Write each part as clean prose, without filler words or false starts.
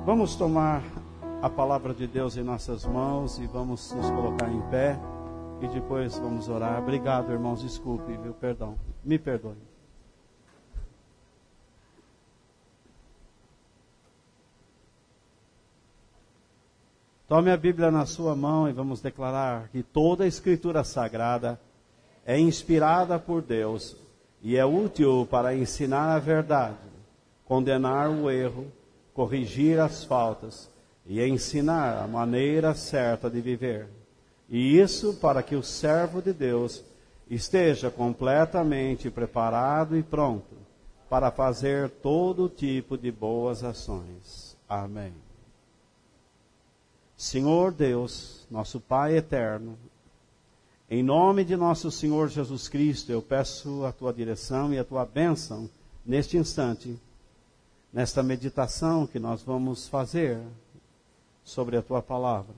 Vamos tomar a palavra de Deus em nossas mãos e vamos nos colocar em pé e depois vamos orar. Obrigado, irmãos, desculpe, viu? Perdão, me perdoe. Tome a Bíblia na sua mão e vamos declarar que toda a Escritura Sagrada é inspirada por Deus e é útil para ensinar a verdade, condenar o erro, corrigir as faltas e ensinar a maneira certa de viver. E isso para que o servo de Deus esteja completamente preparado e pronto para fazer todo tipo de boas ações. Amém. Senhor Deus, nosso Pai eterno, em nome de nosso Senhor Jesus Cristo, eu peço a Tua direção e a Tua bênção neste instante, nesta meditação que nós vamos fazer sobre a Tua palavra.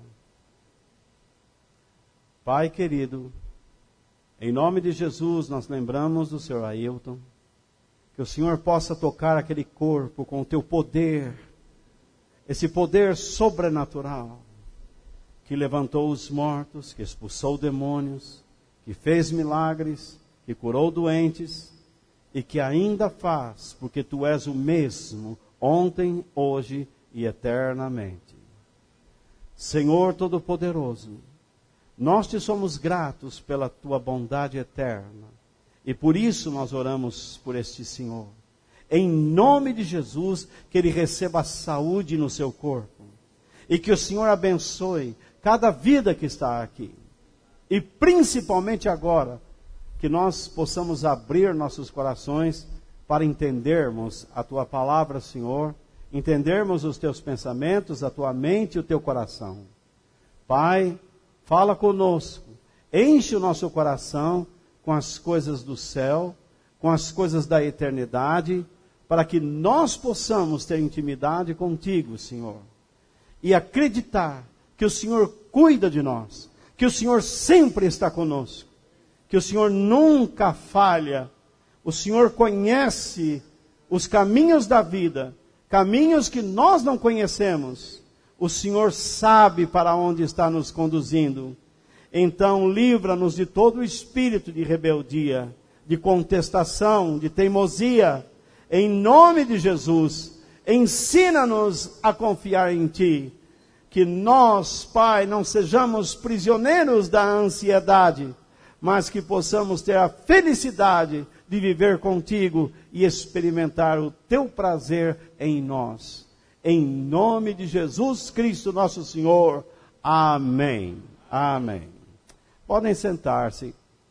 Pai querido, em nome de Jesus nós lembramos do Senhor Ailton, que o Senhor possa tocar aquele corpo com o Teu poder, esse poder sobrenatural, que levantou os mortos, que expulsou demônios, que fez milagres, que curou doentes e que ainda faz, porque Tu és o mesmo, ontem, hoje e eternamente. Senhor Todo-Poderoso, nós Te somos gratos pela Tua bondade eterna e por isso nós oramos por este Senhor. Em nome de Jesus, que Ele receba saúde no seu corpo e que o Senhor abençoe cada vida que está aqui. E principalmente agora, que nós possamos abrir nossos corações para entendermos a Tua palavra, Senhor, entendermos os Teus pensamentos, a Tua mente e o Teu coração. Pai, fala conosco, enche o nosso coração com as coisas do céu, com as coisas da eternidade, para que nós possamos ter intimidade contigo, Senhor, e acreditar que o Senhor cuida de nós, que o Senhor sempre está conosco, que o Senhor nunca falha, o Senhor conhece os caminhos da vida, caminhos que nós não conhecemos, o Senhor sabe para onde está nos conduzindo. Então livra-nos de todo o espírito de rebeldia, de contestação, de teimosia, em nome de Jesus, ensina-nos a confiar em Ti, que nós, Pai, não sejamos prisioneiros da ansiedade, mas que possamos ter a felicidade de viver contigo e experimentar o Teu prazer em nós. Em nome de Jesus Cristo, nosso Senhor. Amém. Amém. Podem sentar-se.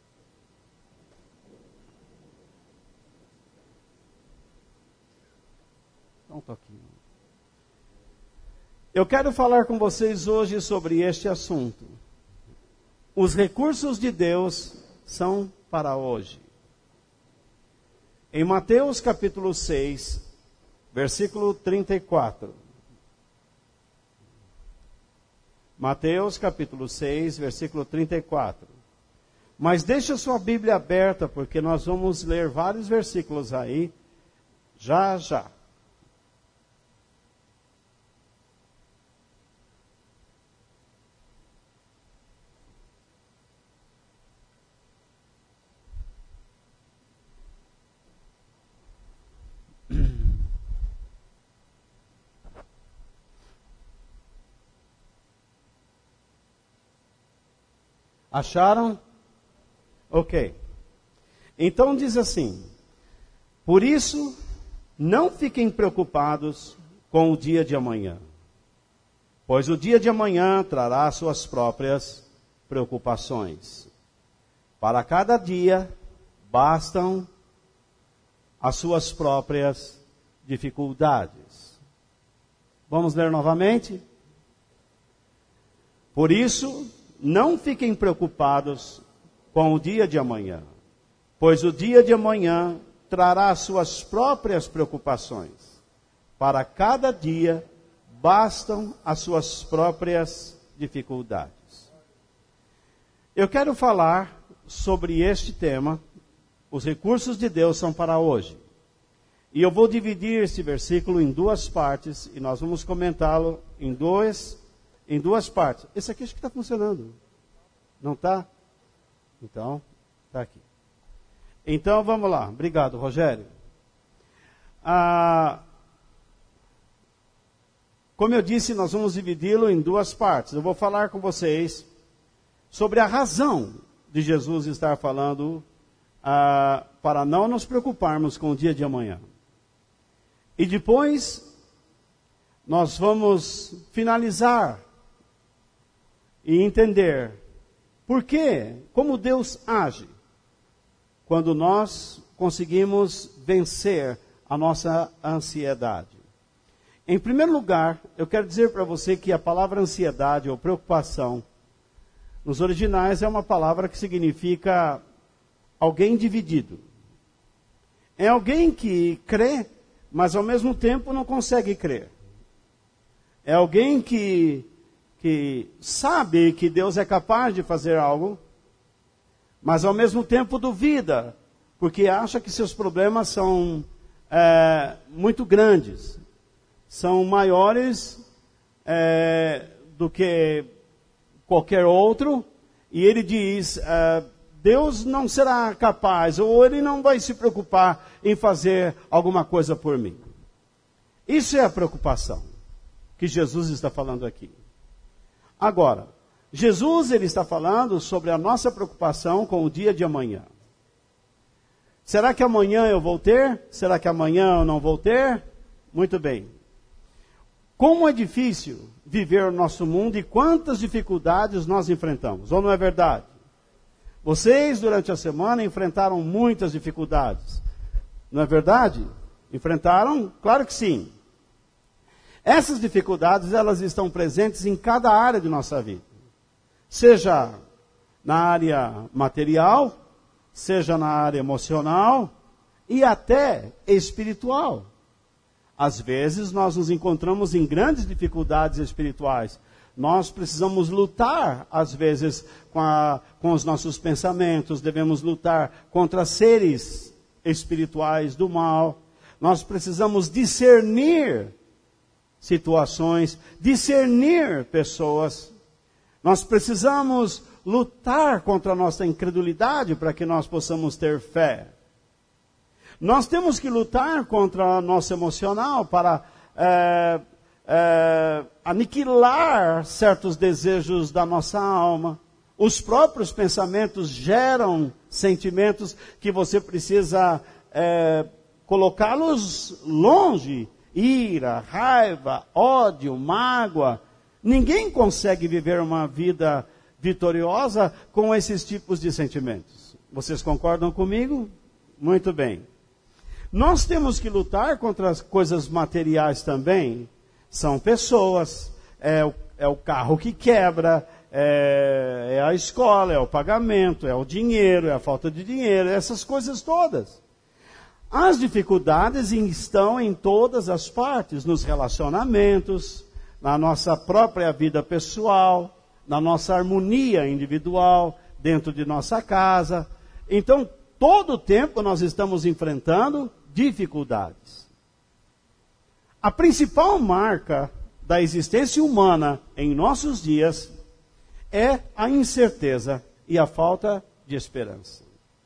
Um pouquinho. Eu quero falar com vocês hoje sobre este assunto. Os recursos de Deus são para hoje. Em Mateus capítulo 6, versículo 34. Mateus capítulo 6, versículo 34. Mas deixa sua Bíblia aberta, porque nós vamos ler vários versículos aí, já. Acharam? Ok. Então diz assim: por isso, não fiquem preocupados com o dia de amanhã, pois o dia de amanhã trará suas próprias preocupações. Para cada dia, bastam as suas próprias dificuldades. Vamos ler novamente? Por isso, não fiquem preocupados com o dia de amanhã, pois o dia de amanhã trará suas próprias preocupações. Para cada dia, bastam as suas próprias dificuldades. Eu quero falar sobre este tema. Os recursos de Deus são para hoje. E eu vou dividir esse versículo em duas partes, e nós vamos comentá-lo em duas partes. Esse aqui acho que está funcionando. Não está? Então, está aqui. Então, vamos lá. Obrigado, Rogério. Como eu disse, nós vamos dividi-lo em duas partes. Eu vou falar com vocês sobre a razão de Jesus estar falando para não nos preocuparmos com o dia de amanhã. E depois, nós vamos finalizar e entender por quê, como Deus age quando nós conseguimos vencer a nossa ansiedade. Em primeiro lugar, eu quero dizer para você que a palavra ansiedade ou preocupação, nos originais é uma palavra que significa alguém dividido. É alguém que crê, mas ao mesmo tempo não consegue crer. É alguém que sabe que Deus é capaz de fazer algo, mas ao mesmo tempo duvida, porque acha que seus problemas são muito grandes, são maiores do que qualquer outro, e ele diz, Deus não será capaz, ou ele não vai se preocupar em fazer alguma coisa por mim. Isso é a preocupação que Jesus está falando aqui. Agora, Jesus ele está falando sobre a nossa preocupação com o dia de amanhã. Será que amanhã eu vou ter? Será que amanhã eu não vou ter? Muito bem. Como é difícil viver o nosso mundo e quantas dificuldades nós enfrentamos, ou não é verdade? Vocês, durante a semana, enfrentaram muitas dificuldades, não é verdade? Enfrentaram? Claro que sim. Essas dificuldades, elas estão presentes em cada área de nossa vida. Seja na área material, seja na área emocional e até espiritual. Às vezes nós nos encontramos em grandes dificuldades espirituais. Nós precisamos lutar, às vezes, com os nossos pensamentos. Devemos lutar contra seres espirituais do mal. Nós precisamos discernir situações, discernir pessoas. Nós precisamos lutar contra a nossa incredulidade para que nós possamos ter fé. Nós temos que lutar contra o nosso emocional para aniquilar certos desejos da nossa alma. Os próprios pensamentos geram sentimentos que você precisa colocá-los longe. Ira, raiva, ódio, mágoa. Ninguém consegue viver uma vida vitoriosa com esses tipos de sentimentos. Vocês concordam comigo? Muito bem. Nós temos que lutar contra as coisas materiais também. São pessoas, é o carro que quebra, é a escola, é o pagamento, é o dinheiro, é a falta de dinheiro, essas coisas todas. As dificuldades estão em todas as partes, nos relacionamentos, na nossa própria vida pessoal, na nossa harmonia individual, dentro de nossa casa. Então, todo o tempo nós estamos enfrentando dificuldades. A principal marca da existência humana em nossos dias é a incerteza e a falta de esperança.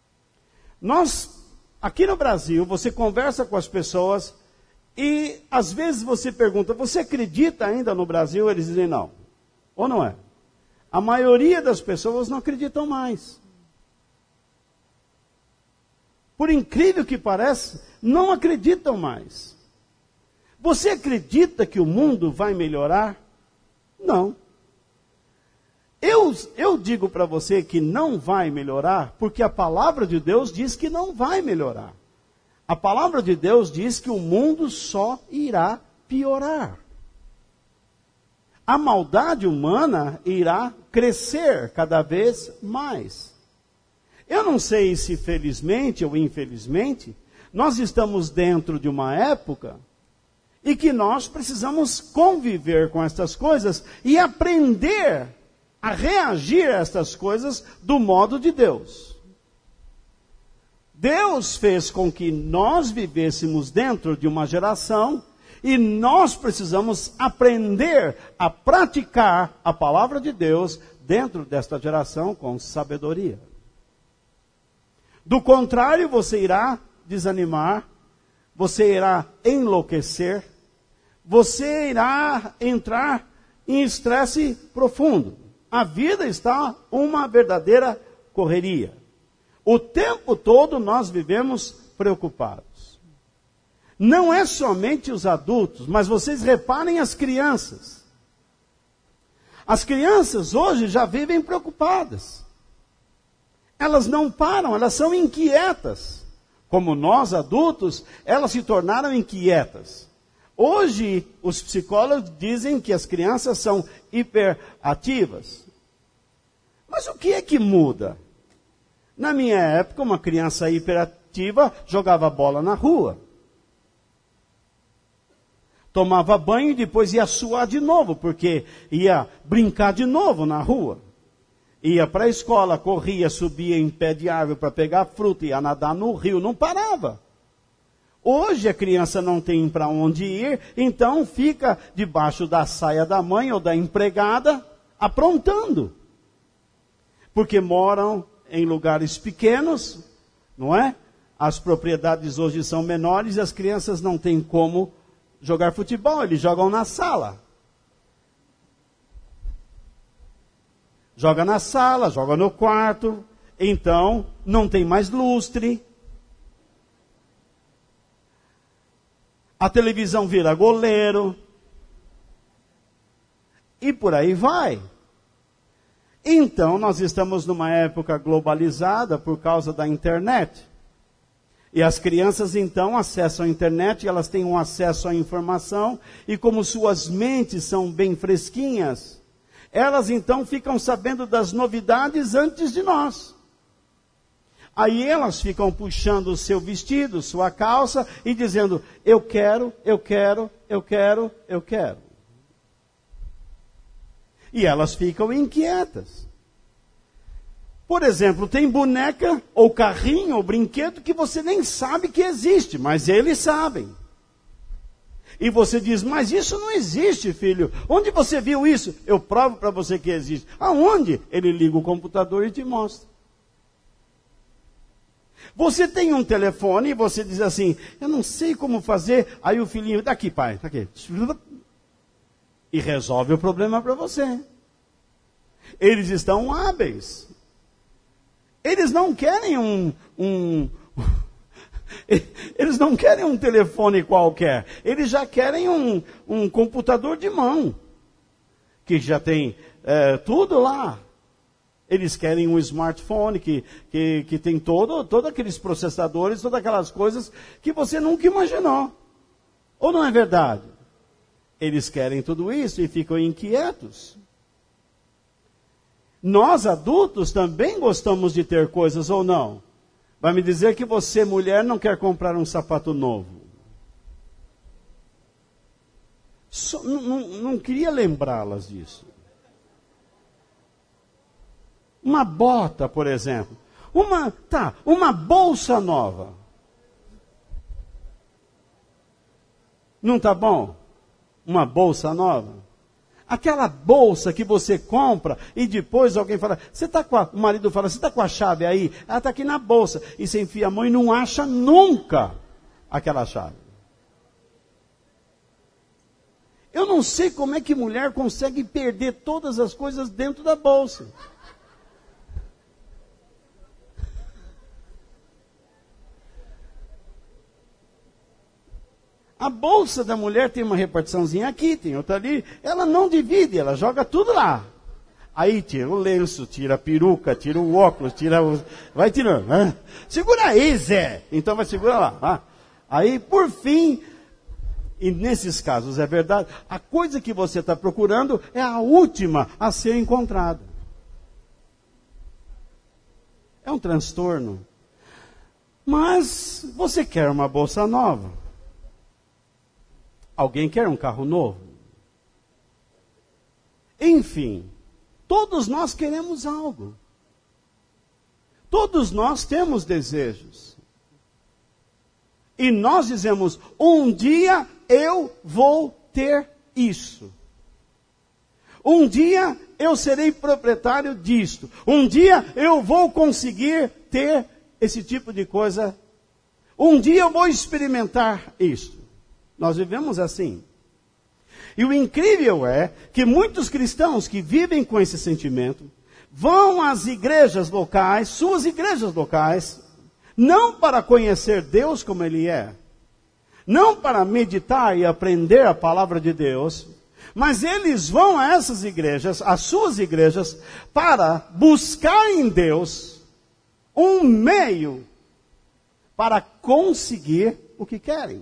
Aqui no Brasil, você conversa com as pessoas e às vezes você pergunta, você acredita ainda no Brasil? Eles dizem não. Ou não é? A maioria das pessoas não acreditam mais. Por incrível que pareça, não acreditam mais. Você acredita que o mundo vai melhorar? Não. Eu digo para você que não vai melhorar, porque a palavra de Deus diz que não vai melhorar. A palavra de Deus diz que o mundo só irá piorar. A maldade humana irá crescer cada vez mais. Eu não sei se felizmente ou infelizmente, nós estamos dentro de uma época e que nós precisamos conviver com estas coisas e aprender a reagir a estas coisas do modo de Deus. Deus fez com que nós vivêssemos dentro de uma geração e nós precisamos aprender a praticar a palavra de Deus dentro desta geração com sabedoria. Do contrário, você irá desanimar, você irá enlouquecer, você irá entrar em estresse profundo. A vida está uma verdadeira correria. O tempo todo nós vivemos preocupados. Não é somente os adultos, mas vocês reparem as crianças. As crianças hoje já vivem preocupadas. Elas não param, elas são inquietas. Como nós adultos, elas se tornaram inquietas. Hoje, os psicólogos dizem que as crianças são hiperativas. Mas o que é que muda? Na minha época, uma criança hiperativa jogava bola na rua. Tomava banho e depois ia suar de novo, porque ia brincar de novo na rua. Ia para a escola, corria, subia em pé de árvore para pegar fruta, ia nadar no rio, não parava. Hoje a criança não tem para onde ir, então fica debaixo da saia da mãe ou da empregada, aprontando. Porque moram em lugares pequenos, não é? As propriedades hoje são menores e as crianças não têm como jogar futebol, eles jogam na sala. Joga na sala, joga no quarto, então não tem mais lustre. A televisão vira goleiro. E por aí vai. Então, nós estamos numa época globalizada por causa da internet. E as crianças, então, acessam a internet, elas têm um acesso à informação, e como suas mentes são bem fresquinhas, elas, então, ficam sabendo das novidades antes de nós. Aí elas ficam puxando o seu vestido, sua calça, e dizendo, eu quero, eu quero, eu quero, eu quero. E elas ficam inquietas. Por exemplo, tem boneca, ou carrinho, ou brinquedo que você nem sabe que existe, mas eles sabem. E você diz, mas isso não existe, filho. Onde você viu isso? Eu provo para você que existe. Aonde? Ele liga o computador e te mostra. Você tem um telefone e você diz assim, eu não sei como fazer. Aí o filhinho, daqui pai, daqui. E resolve o problema para você. Eles estão hábeis. Eles não querem eles não querem um telefone qualquer. Eles já querem um computador de mão. Que já tem tudo lá. Eles querem um smartphone que tem todos aqueles processadores, todas aquelas coisas que você nunca imaginou. Ou não é verdade? Eles querem tudo isso e ficam inquietos. Nós adultos também gostamos de ter coisas ou não? Vai me dizer que você, mulher, não quer comprar um sapato novo. Não queria lembrá-las disso. Uma bota, por exemplo. Uma bolsa nova. Não está bom? Uma bolsa nova? Aquela bolsa que você compra e depois alguém fala, o marido fala, você está com a chave aí? Ela está aqui na bolsa. E você enfia a mão e não acha nunca aquela chave. Eu não sei como é que mulher consegue perder todas as coisas dentro da bolsa. A bolsa da mulher tem uma repartiçãozinha aqui, tem outra ali. Ela não divide, ela joga tudo lá. Aí tira o lenço, tira a peruca, tira o óculos, vai tirando. Né? Segura aí, Zé. Então vai segurar lá. Tá? Aí, por fim, e nesses casos é verdade, a coisa que você está procurando é a última a ser encontrada. É um transtorno. Mas você quer uma bolsa nova? Alguém quer um carro novo? Enfim, todos nós queremos algo. Todos nós temos desejos. E nós dizemos, um dia eu vou ter isso. Um dia eu serei proprietário disto. Um dia eu vou conseguir ter esse tipo de coisa. Um dia eu vou experimentar isto. Nós vivemos assim. E o incrível é que muitos cristãos que vivem com esse sentimento vão às igrejas locais, suas igrejas locais, não para conhecer Deus como Ele é, não para meditar e aprender a palavra de Deus, mas eles vão a essas igrejas, às suas igrejas, para buscar em Deus um meio para conseguir o que querem.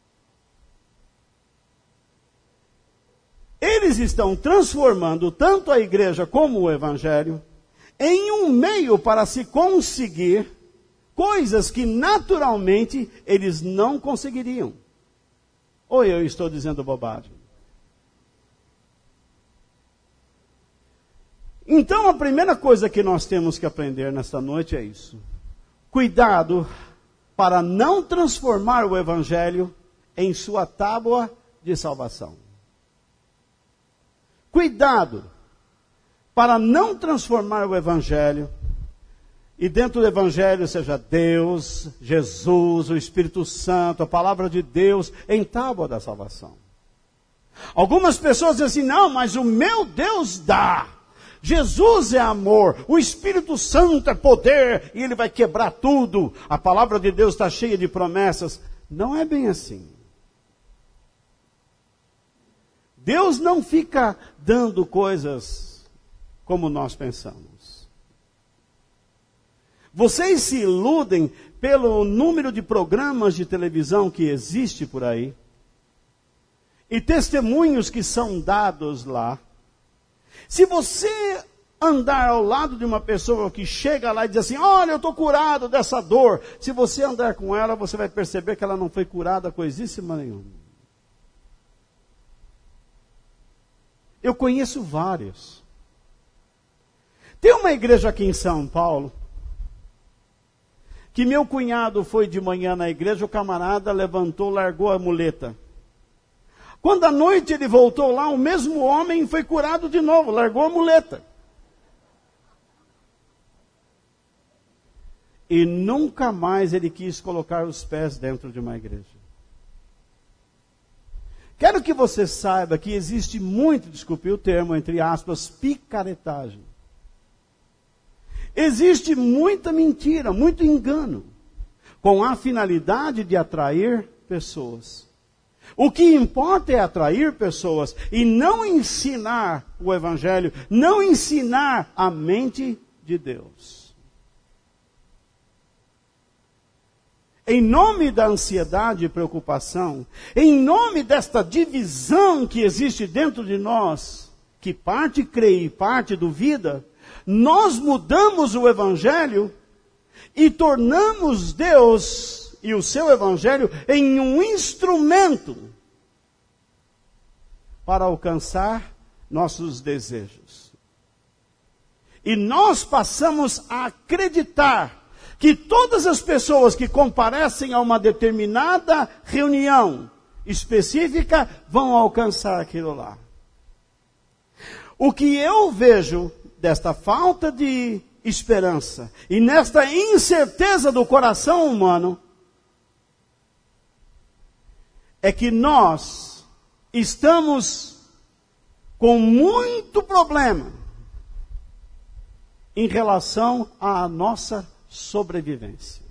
Eles estão transformando tanto a igreja como o evangelho em um meio para se conseguir coisas que naturalmente eles não conseguiriam. Ou eu estou dizendo bobagem? Então a primeira coisa que nós temos que aprender nesta noite é isso. Cuidado para não transformar o evangelho em sua tábua de salvação. Cuidado para não transformar o evangelho, e dentro do evangelho seja Deus, Jesus, o Espírito Santo, a palavra de Deus, em tábua da salvação. Algumas pessoas dizem assim, não, mas o meu Deus dá. Jesus é amor, o Espírito Santo é poder, e Ele vai quebrar tudo. A palavra de Deus está cheia de promessas. Não é bem assim. Deus não fica dando coisas como nós pensamos. Vocês se iludem pelo número de programas de televisão que existe por aí, e testemunhos que são dados lá. Se você andar ao lado de uma pessoa que chega lá e diz assim, olha, eu estou curado dessa dor. Se você andar com ela, você vai perceber que ela não foi curada coisíssima nenhuma. Eu conheço vários. Tem uma igreja aqui em São Paulo, que meu cunhado foi de manhã na igreja, o camarada levantou, largou a muleta. Quando à noite ele voltou lá, o mesmo homem foi curado de novo, largou a muleta. E nunca mais ele quis colocar os pés dentro de uma igreja. Quero que você saiba que existe muito, desculpe o termo, entre aspas, picaretagem. Existe muita mentira, muito engano, com a finalidade de atrair pessoas. O que importa é atrair pessoas e não ensinar o evangelho, não ensinar a mente de Deus. Em nome da ansiedade e preocupação, em nome desta divisão que existe dentro de nós, que parte crê e parte duvida, nós mudamos o evangelho e tornamos Deus e o seu evangelho em um instrumento para alcançar nossos desejos. E nós passamos a acreditar que todas as pessoas que comparecem a uma determinada reunião específica vão alcançar aquilo lá. O que eu vejo desta falta de esperança e nesta incerteza do coração humano é que nós estamos com muito problema em relação à nossa sobrevivência.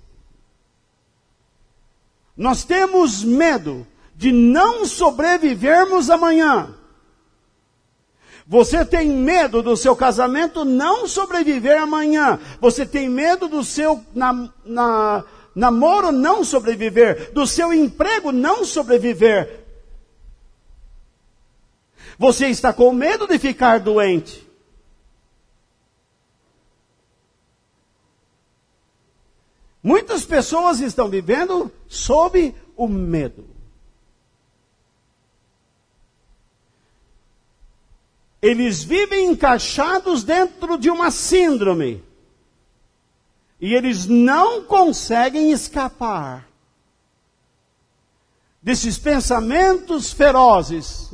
Nós temos medo de não sobrevivermos amanhã. Você tem medo do seu casamento não sobreviver amanhã. Você tem medo do seu namoro não sobreviver, do seu emprego não sobreviver. Você está com medo de ficar doente. Muitas pessoas estão vivendo sob o medo. Eles vivem encaixados dentro de uma síndrome. E eles não conseguem escapar. desses pensamentos ferozes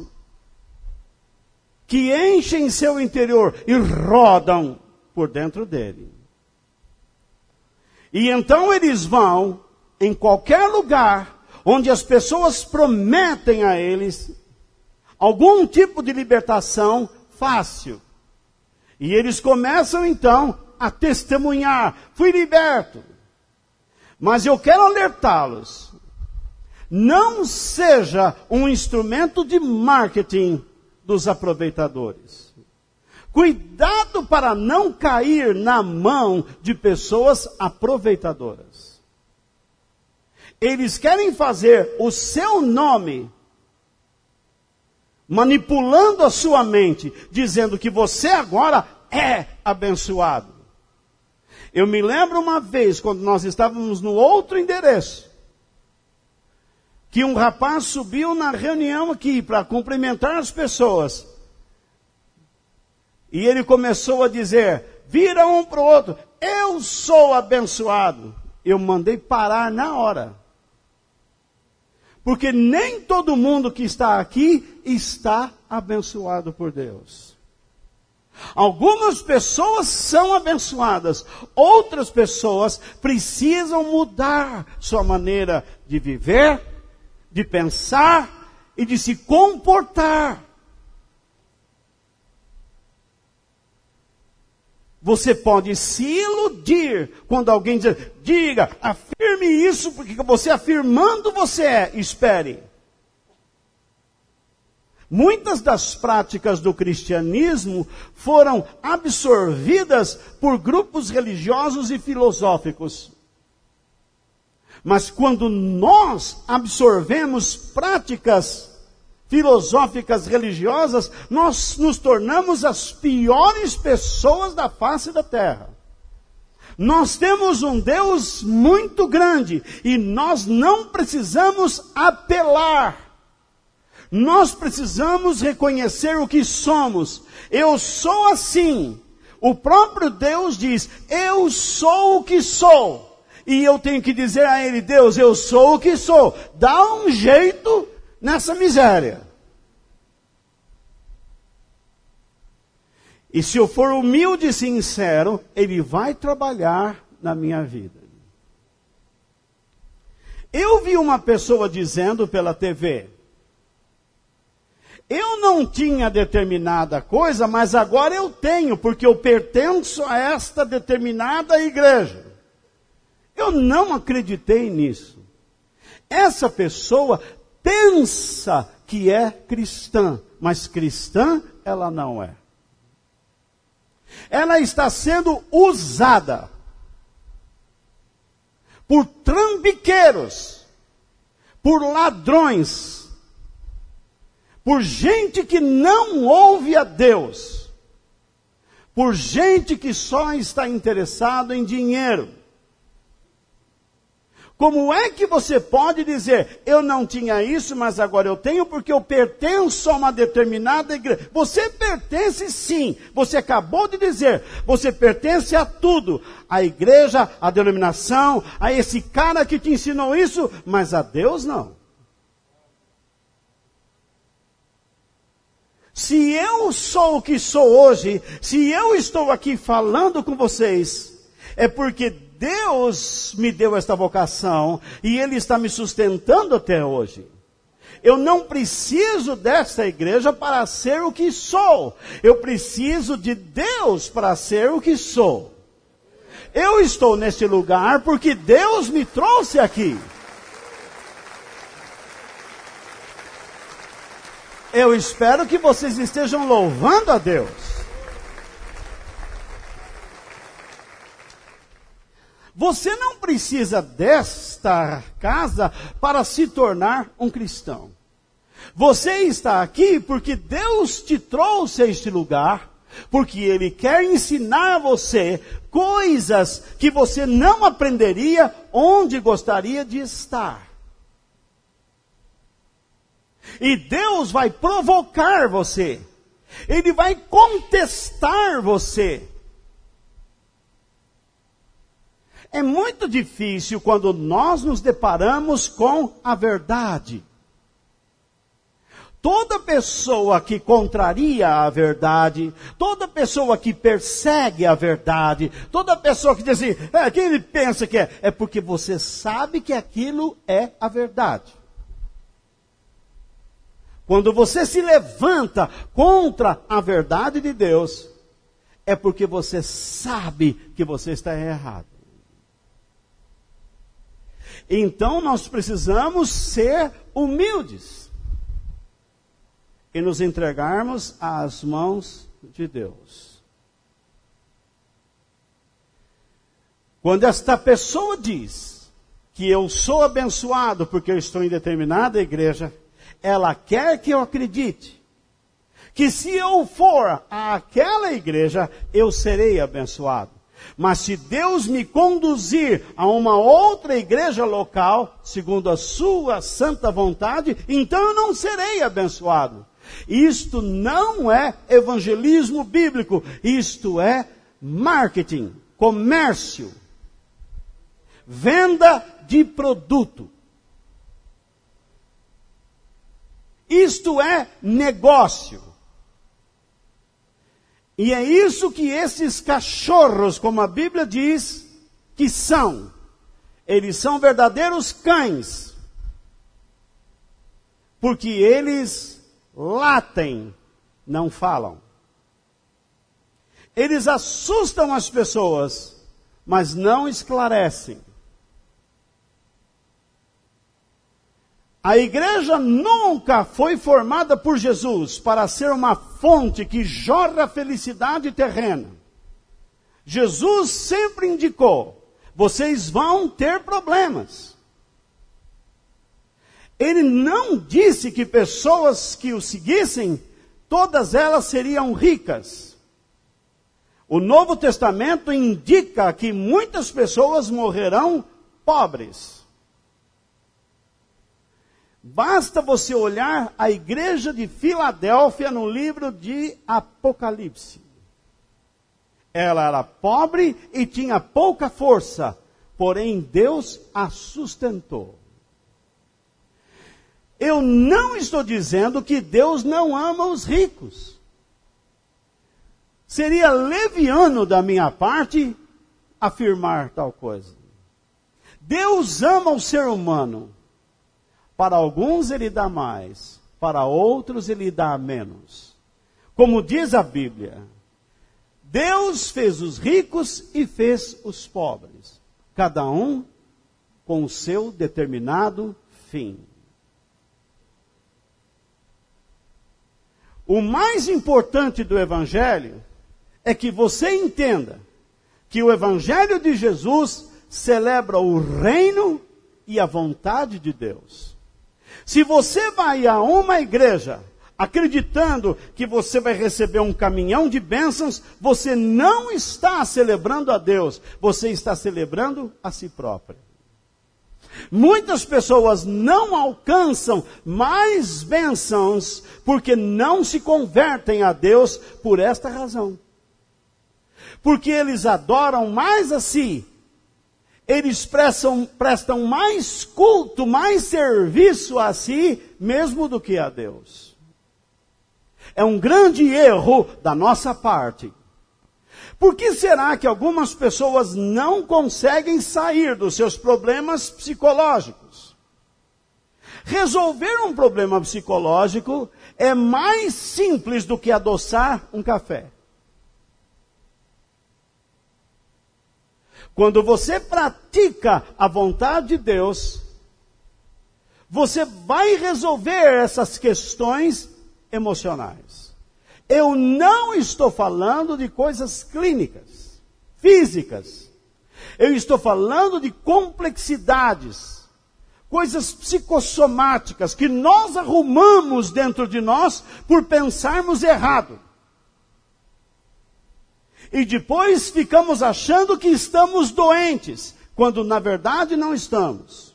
que enchem seu interior e rodam por dentro dele. E então eles vão em qualquer lugar onde as pessoas prometem a eles algum tipo de libertação fácil. E eles começam então a testemunhar: fui liberto. Mas eu quero alertá-los: não seja um instrumento de marketing dos aproveitadores. Cuidado para não cair na mão de pessoas aproveitadoras. Eles querem fazer o seu nome, manipulando a sua mente, dizendo que você agora é abençoado. Eu me lembro uma vez, quando nós estávamos no outro endereço, que um rapaz subiu na reunião aqui para cumprimentar as pessoas. E ele começou a dizer, vira um para o outro, eu sou abençoado. Eu mandei parar na hora. Porque nem todo mundo que está aqui está abençoado por Deus. Algumas pessoas são abençoadas, outras pessoas precisam mudar sua maneira de viver, de pensar e de se comportar. Você pode se iludir quando alguém diz, diga, afirme isso, porque você afirmando você é, espere. Muitas das práticas do cristianismo foram absorvidas por grupos religiosos e filosóficos. Mas quando nós absorvemos práticas filosóficas religiosas, nós nos tornamos as piores pessoas da face da terra. Nós temos um Deus muito grande e nós não precisamos apelar. Nós precisamos reconhecer o que somos. Eu sou assim. O próprio Deus diz, eu sou o que sou. E eu tenho que dizer a Ele, Deus, eu sou o que sou. Dá um jeito nessa miséria. E se eu for humilde e sincero, Ele vai trabalhar na minha vida. Eu vi uma pessoa dizendo pela TV, eu não tinha determinada coisa, mas agora eu tenho, porque eu pertenço a esta determinada igreja. Eu não acreditei nisso. Essa pessoa pensa que é cristã, mas cristã ela não é. Ela está sendo usada por trambiqueiros, por ladrões, por gente que não ouve a Deus, por gente que só está interessado em dinheiro. Como é que você pode dizer, eu não tinha isso, mas agora eu tenho porque eu pertenço a uma determinada igreja? Você pertence sim, você acabou de dizer, você pertence a tudo. A igreja, a denominação, a esse cara que te ensinou isso, mas a Deus não. Se eu sou o que sou hoje, se eu estou aqui falando com vocês, é porque Deus me deu esta vocação e Ele está me sustentando até hoje. Eu não preciso desta igreja para ser o que sou. Eu preciso de Deus para ser o que sou. Eu estou neste lugar porque Deus me trouxe aqui. Eu espero que vocês estejam louvando a Deus. Você não precisa desta casa para se tornar um cristão. Você está aqui porque Deus te trouxe a este lugar, porque Ele quer ensinar a você coisas que você não aprenderia onde gostaria de estar. E Deus vai provocar você. Ele vai contestar você. É muito difícil quando nós nos deparamos com a verdade. Toda pessoa que contraria a verdade, toda pessoa que persegue a verdade, toda pessoa que diz assim, que ele pensa que é porque você sabe que aquilo é a verdade. Quando você se levanta contra a verdade de Deus, é porque você sabe que você está errado. Então nós precisamos ser humildes e nos entregarmos às mãos de Deus. Quando esta pessoa diz que eu sou abençoado porque eu estou em determinada igreja, ela quer que eu acredite que se eu for àquela igreja, eu serei abençoado. Mas se Deus me conduzir a uma outra igreja local, segundo a sua santa vontade, então eu não serei abençoado. Isto não é evangelismo bíblico, isto é marketing, comércio, venda de produto. Isto é negócio. E é isso que esses cachorros, como a Bíblia diz, que são. Eles são verdadeiros cães. Porque eles latem, não falam. Eles assustam as pessoas, mas não esclarecem. A igreja nunca foi formada por Jesus para ser uma fonte que jorra felicidade terrena. Jesus sempre indicou, vocês vão ter problemas. Ele não disse que pessoas que o seguissem, todas elas seriam ricas. O Novo Testamento indica que muitas pessoas morrerão pobres. Basta você olhar a igreja de Filadélfia no livro de Apocalipse. Ela era pobre e tinha pouca força, porém Deus a sustentou. Eu não estou dizendo que Deus não ama os ricos. Seria leviano da minha parte afirmar tal coisa. Deus ama o ser humano. Para alguns ele dá mais, para outros ele dá menos. Como diz a Bíblia, Deus fez os ricos e fez os pobres, cada um com o seu determinado fim. O mais importante do Evangelho é que você entenda que o Evangelho de Jesus celebra o reino e a vontade de Deus. Se você vai a uma igreja acreditando que você vai receber um caminhão de bênçãos, você não está celebrando a Deus, você está celebrando a si próprio. Muitas pessoas não alcançam mais bênçãos porque não se convertem a Deus por esta razão. Porque eles adoram mais a si. Eles prestam mais culto, mais serviço a si, mesmo do que a Deus. É um grande erro da nossa parte. Por que será que algumas pessoas não conseguem sair dos seus problemas psicológicos? Resolver um problema psicológico é mais simples do que adoçar um café. Quando você pratica a vontade de Deus, você vai resolver essas questões emocionais. Eu não estou falando de coisas clínicas, físicas. Eu estou falando de complexidades, coisas psicossomáticas que nós arrumamos dentro de nós por pensarmos errado. E depois ficamos achando que estamos doentes, quando na verdade não estamos.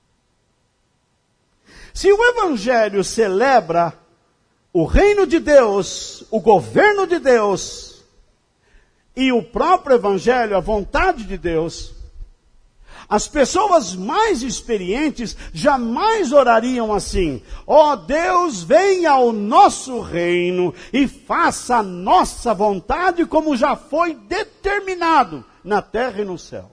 Se o Evangelho celebra o reino de Deus, o governo de Deus, e o próprio Evangelho, a vontade de Deus, As pessoas mais experientes jamais orariam assim: ó Deus, venha ao nosso reino e faça a nossa vontade como já foi determinado na terra e no céu.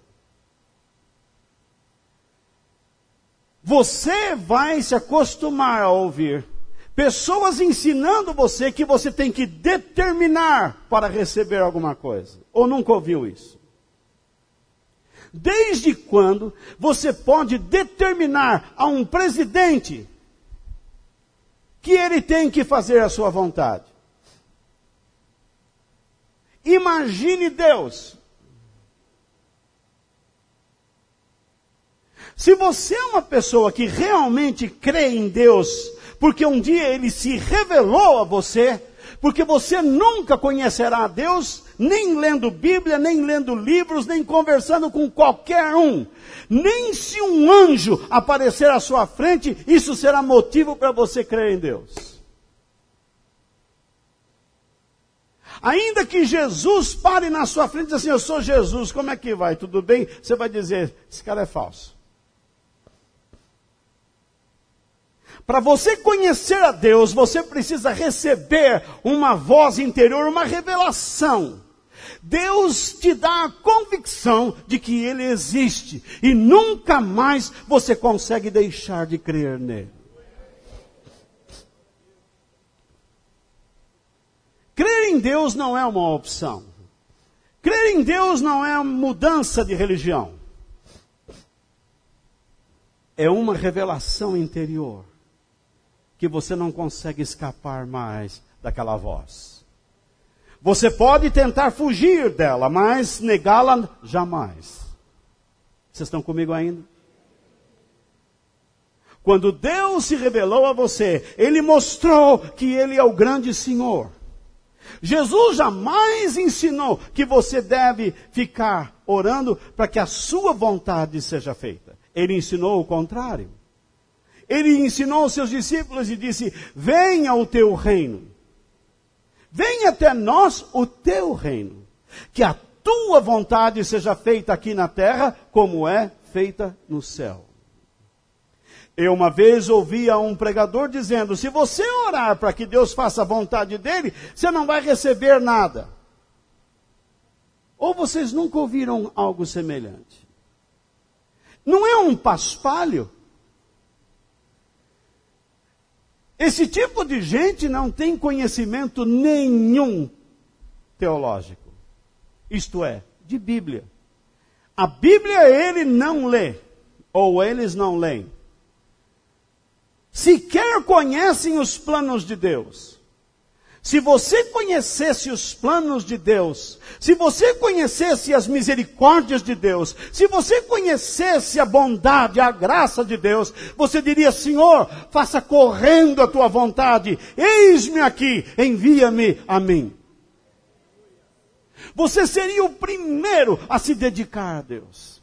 Você vai se acostumar a ouvir pessoas ensinando você que você tem que determinar para receber alguma coisa. Ou nunca ouviu isso? Desde quando você pode determinar a um presidente que ele tem que fazer a sua vontade? Imagine Deus. Se você é uma pessoa que realmente crê em Deus, porque um dia Ele se revelou a você, porque você nunca conhecerá a Deus, nem lendo Bíblia, nem lendo livros, nem conversando com qualquer um. Nem se um anjo aparecer à sua frente, isso será motivo para você crer em Deus. Ainda que Jesus pare na sua frente e diga assim: eu sou Jesus, como é que vai? Tudo bem? Você vai dizer: esse cara é falso. Para você conhecer a Deus, você precisa receber uma voz interior, uma revelação. Deus te dá a convicção de que Ele existe e nunca mais você consegue deixar de crer nele. Crer em Deus não é uma opção. Crer em Deus não é mudança de religião. É uma revelação interior que você não consegue escapar mais daquela voz. Você pode tentar fugir dela, mas negá-la jamais. Vocês estão comigo ainda? Quando Deus se revelou a você, Ele mostrou que Ele é o grande Senhor. Jesus jamais ensinou que você deve ficar orando para que a sua vontade seja feita. Ele ensinou o contrário. Ele ensinou aos seus discípulos e disse: venha o teu reino. Venha até nós o teu reino. Que a tua vontade seja feita aqui na terra, como é feita no céu. Eu uma vez ouvia um pregador dizendo: se você orar para que Deus faça a vontade dele, você não vai receber nada. Ou vocês nunca ouviram algo semelhante? Não é um paspalho? Esse tipo de gente não tem conhecimento nenhum teológico. Isto é, de Bíblia. A Bíblia ele não lê, ou eles não leem. Sequer conhecem os planos de Deus. Se você conhecesse os planos de Deus, se você conhecesse as misericórdias de Deus, se você conhecesse a bondade, a graça de Deus, você diria: Senhor, faça correndo a tua vontade, eis-me aqui, envia-me a mim. Você seria o primeiro a se dedicar a Deus.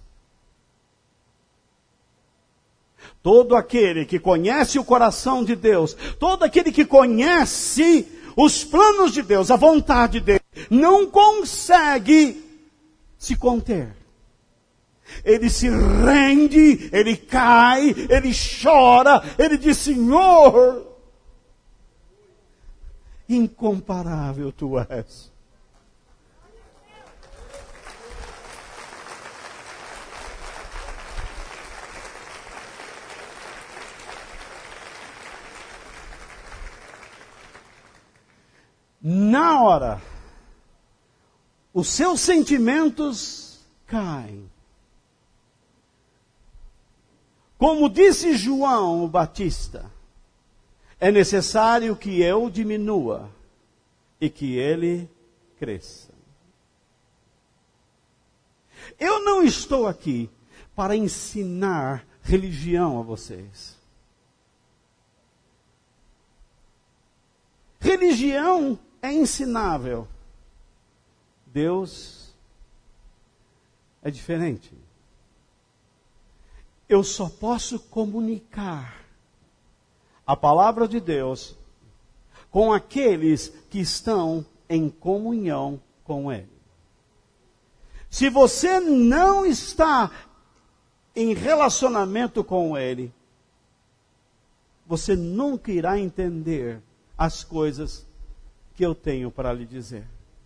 Todo aquele que conhece o coração de Deus, todo aquele que conhece os planos de Deus, a vontade dele, não consegue se conter. Ele se rende, ele cai, ele chora, ele diz: Senhor, incomparável tu és. Na hora, os seus sentimentos caem. Como disse João o Batista, é necessário que eu diminua e que ele cresça. Eu não estou aqui para ensinar religião a vocês. Religião é ensinável. Deus é diferente. Eu só posso comunicar a palavra de Deus com aqueles que estão em comunhão com Ele. Se você não está em relacionamento com Ele, você nunca irá entender as coisas que eu tenho para lhe dizer.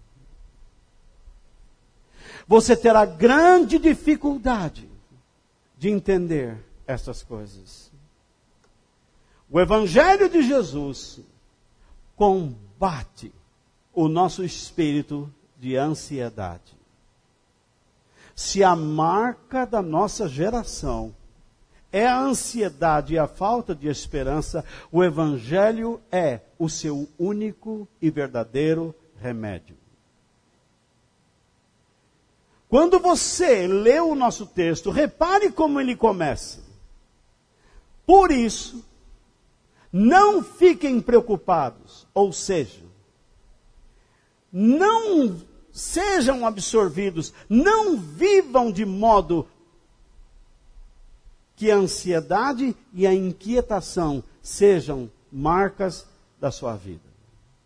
Você terá grande dificuldade de entender essas coisas. O Evangelho de Jesus combate o nosso espírito de ansiedade. Se a marca da nossa geração é a ansiedade e a falta de esperança, o Evangelho é o seu único e verdadeiro remédio. Quando você lê o nosso texto, repare como ele começa. Por isso, não fiquem preocupados, ou seja, não sejam absorvidos, não vivam de modo que a ansiedade e a inquietação sejam marcas da sua vida.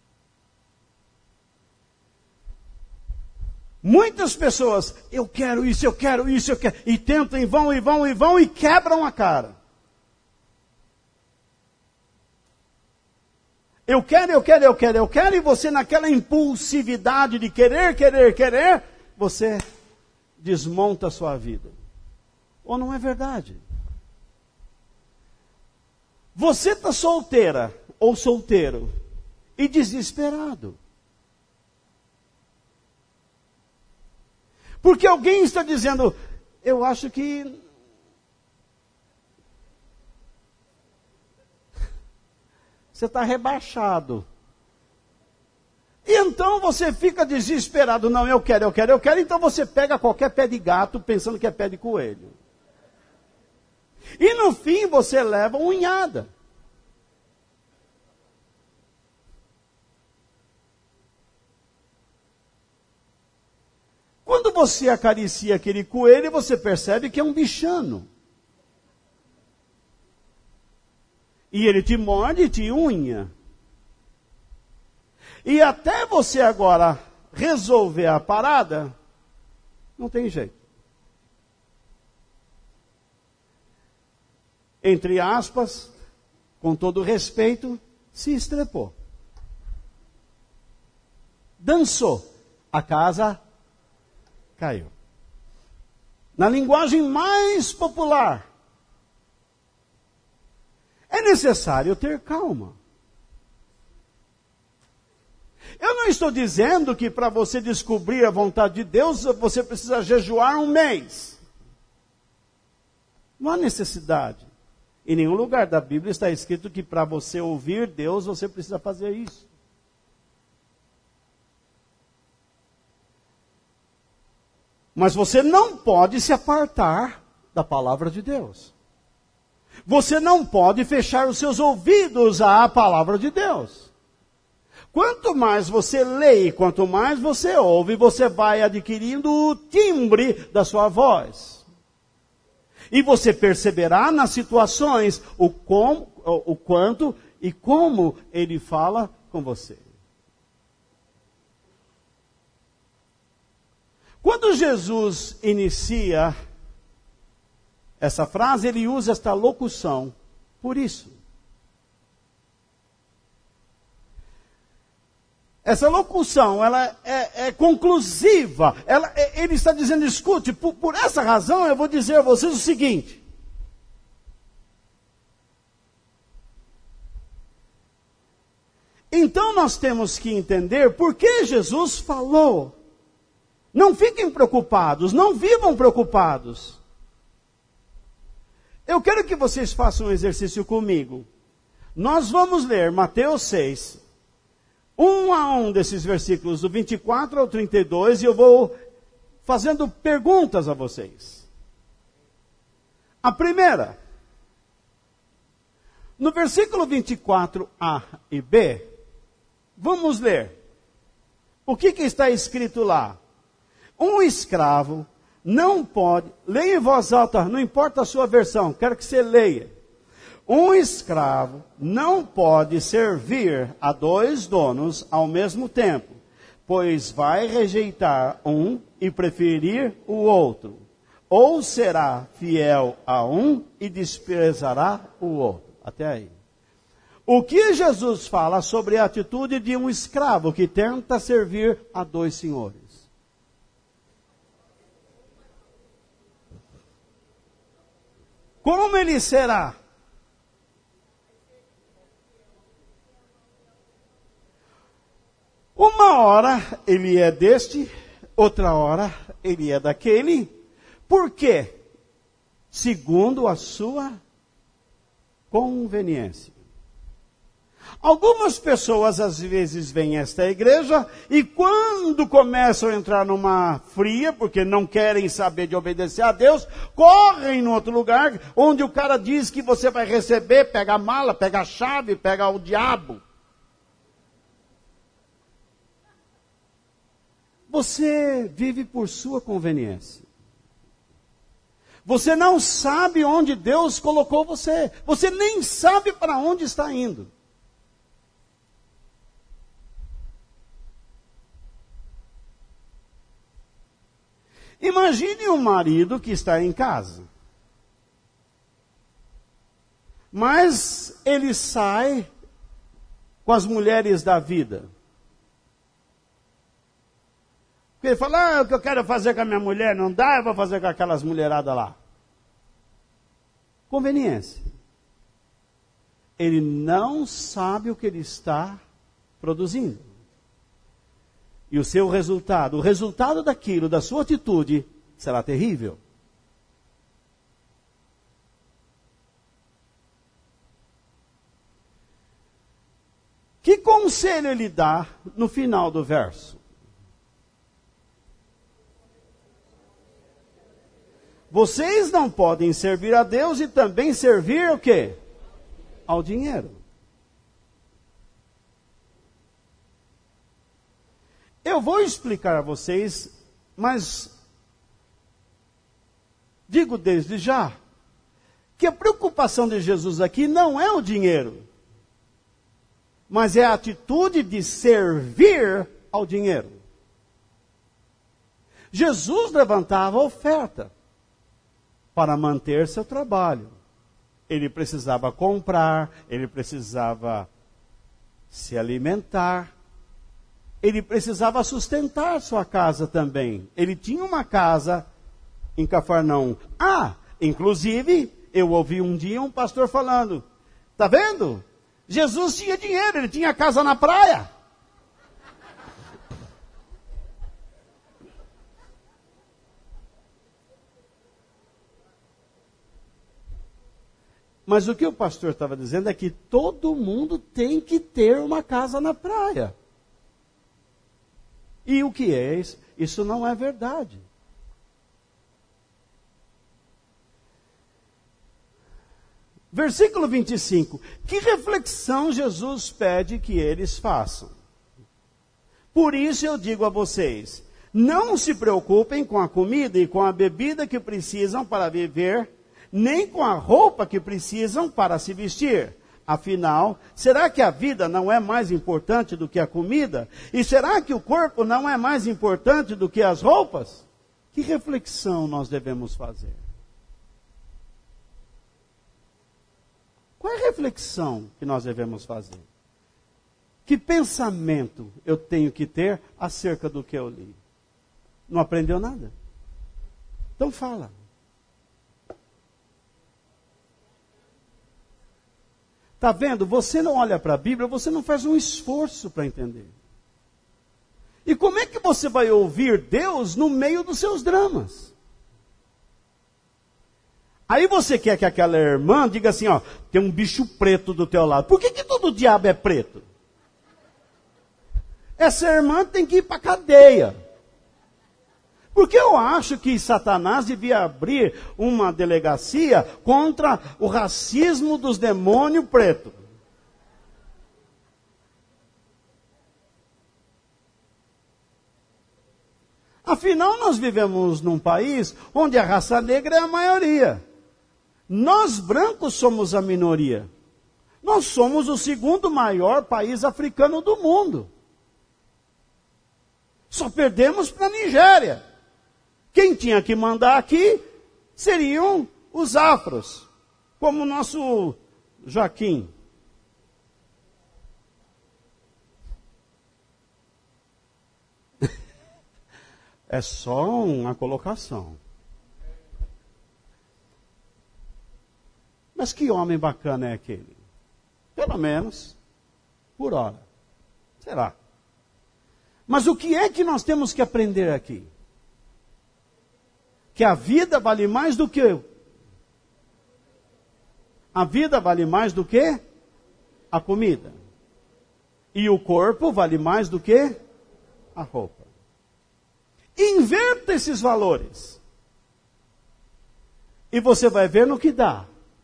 Muitas pessoas, eu quero isso, eu quero isso, eu quero, e tentam, e vão, e quebram a cara. Eu quero, e você naquela impulsividade de querer, você desmonta a sua vida. Ou não é verdade? Você está solteira ou solteiro e desesperado. Porque alguém está dizendo, eu acho que você está rebaixado. E então você fica desesperado. Não, eu quero. Então você pega qualquer pé de gato pensando que é pé de coelho. E no fim você leva uma unhada. Quando você acaricia aquele coelho, você percebe que é um bichano. E ele te morde e te unha. E até você agora resolver a parada, não tem jeito. Entre aspas, com todo respeito, se estrepou. Dançou. A casa caiu. Na linguagem mais popular, é necessário ter calma. Eu não estou dizendo que para você descobrir a vontade de Deus, você precisa jejuar um mês. Não há necessidade. Em nenhum lugar da Bíblia está escrito que para você ouvir Deus, você precisa fazer isso. Mas você não pode se apartar da palavra de Deus. Você não pode fechar os seus ouvidos à palavra de Deus. Quanto mais você lê, quanto mais você ouve, você vai adquirindo o timbre da sua voz. E você perceberá nas situações o quanto e como ele fala com você. Quando Jesus inicia essa frase, ele usa esta locução, por isso. Essa locução, ela é conclusiva. Ele está dizendo, escute, por essa razão eu vou dizer a vocês o seguinte. Então nós temos que entender por que Jesus falou. Não fiquem preocupados, não vivam preocupados. Eu quero que vocês façam um exercício comigo. Nós vamos ler Mateus 6, um a um desses versículos, do 24 ao 32, e eu vou fazendo perguntas a vocês. A primeira, no versículo 24a e b, vamos ler. O que está escrito lá? Um escravo não pode, leia em voz alta, não importa a sua versão, quero que você leia. Um escravo não pode servir a dois donos ao mesmo tempo, pois vai rejeitar um e preferir o outro. Ou será fiel a um e desprezará o outro. Até aí. O que Jesus fala sobre a atitude de um escravo que tenta servir a dois senhores? Como ele será? Uma hora ele é deste, outra hora ele é daquele. Por quê? Segundo a sua conveniência. Algumas pessoas às vezes vêm a esta igreja e quando começam a entrar numa fria, porque não querem saber de obedecer a Deus, correm em outro lugar onde o cara diz que você vai receber, pega a mala, pega a chave, pega o diabo. Você vive por sua conveniência. Você não sabe onde Deus colocou você. Você nem sabe para onde está indo. Imagine um marido que está em casa. Mas ele sai com as mulheres da vida. Porque ele fala, o que eu quero fazer com a minha mulher não dá, eu vou fazer com aquelas mulheradas lá. Conveniência. Ele não sabe o que ele está produzindo. E o seu resultado, o resultado daquilo, da sua atitude, será terrível. Que conselho ele dá no final do verso? Vocês não podem servir a Deus e também servir o quê? Ao dinheiro. Eu vou explicar a vocês, mas digo desde já, que a preocupação de Jesus aqui não é o dinheiro, mas é a atitude de servir ao dinheiro. Jesus levantava a oferta para manter seu trabalho. Ele precisava comprar, ele precisava se alimentar, ele precisava sustentar sua casa também. Ele tinha uma casa em Cafarnaum. Inclusive, eu ouvi um dia um pastor falando, tá vendo? Jesus tinha dinheiro, ele tinha casa na praia. Mas o que o pastor estava dizendo é que todo mundo tem que ter uma casa na praia. E o que é isso? Isso não é verdade. Versículo 25. Que reflexão Jesus pede que eles façam? Por isso eu digo a vocês, não se preocupem com a comida e com a bebida que precisam para viver, nem com a roupa que precisam para se vestir. Afinal, será que a vida não é mais importante do que a comida? E será que o corpo não é mais importante do que as roupas? Que reflexão nós devemos fazer? Qual é a reflexão que nós devemos fazer? Que pensamento eu tenho que ter acerca do que eu li? Não aprendeu nada? Então fala. Está vendo? Você não olha para a Bíblia, você não faz um esforço para entender. E como é que você vai ouvir Deus no meio dos seus dramas? Aí você quer que aquela irmã diga assim, ó, tem um bicho preto do teu lado. Por que todo diabo é preto? Essa irmã tem que ir para a cadeia. Porque eu acho que Satanás devia abrir uma delegacia contra o racismo dos demônios pretos. Afinal, nós vivemos num país onde a raça negra é a maioria. Nós brancos somos a minoria. Nós somos o segundo maior país africano do mundo. Só perdemos para a Nigéria. Quem tinha que mandar aqui seriam os afros, como o nosso Joaquim. É só uma colocação. Mas que homem bacana é aquele? Pelo menos, por hora. Será? Mas o que é que nós temos que aprender aqui? Que a vida vale mais do que... A vida vale mais do que a comida. E o corpo vale mais do que a roupa. Inverta esses valores. E você vai ver no que dá.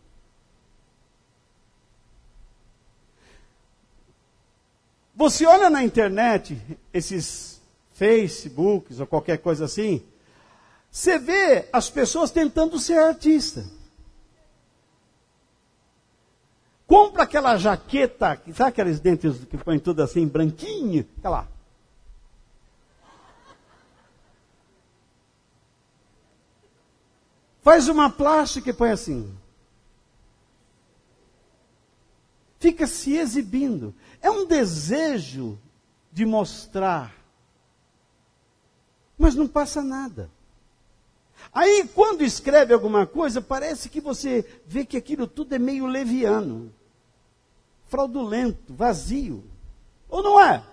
Você olha na internet, esses Facebooks ou qualquer coisa assim, você vê as pessoas tentando ser artista. Compra aquela jaqueta, sabe aqueles dentes que põem tudo assim, branquinho? Aquela. Faz uma plástica e põe assim. Fica se exibindo. É um desejo de mostrar. Mas não passa nada. Aí, quando escreve alguma coisa, parece que você vê que aquilo tudo é meio leviano. Fraudulento, vazio. Ou não é?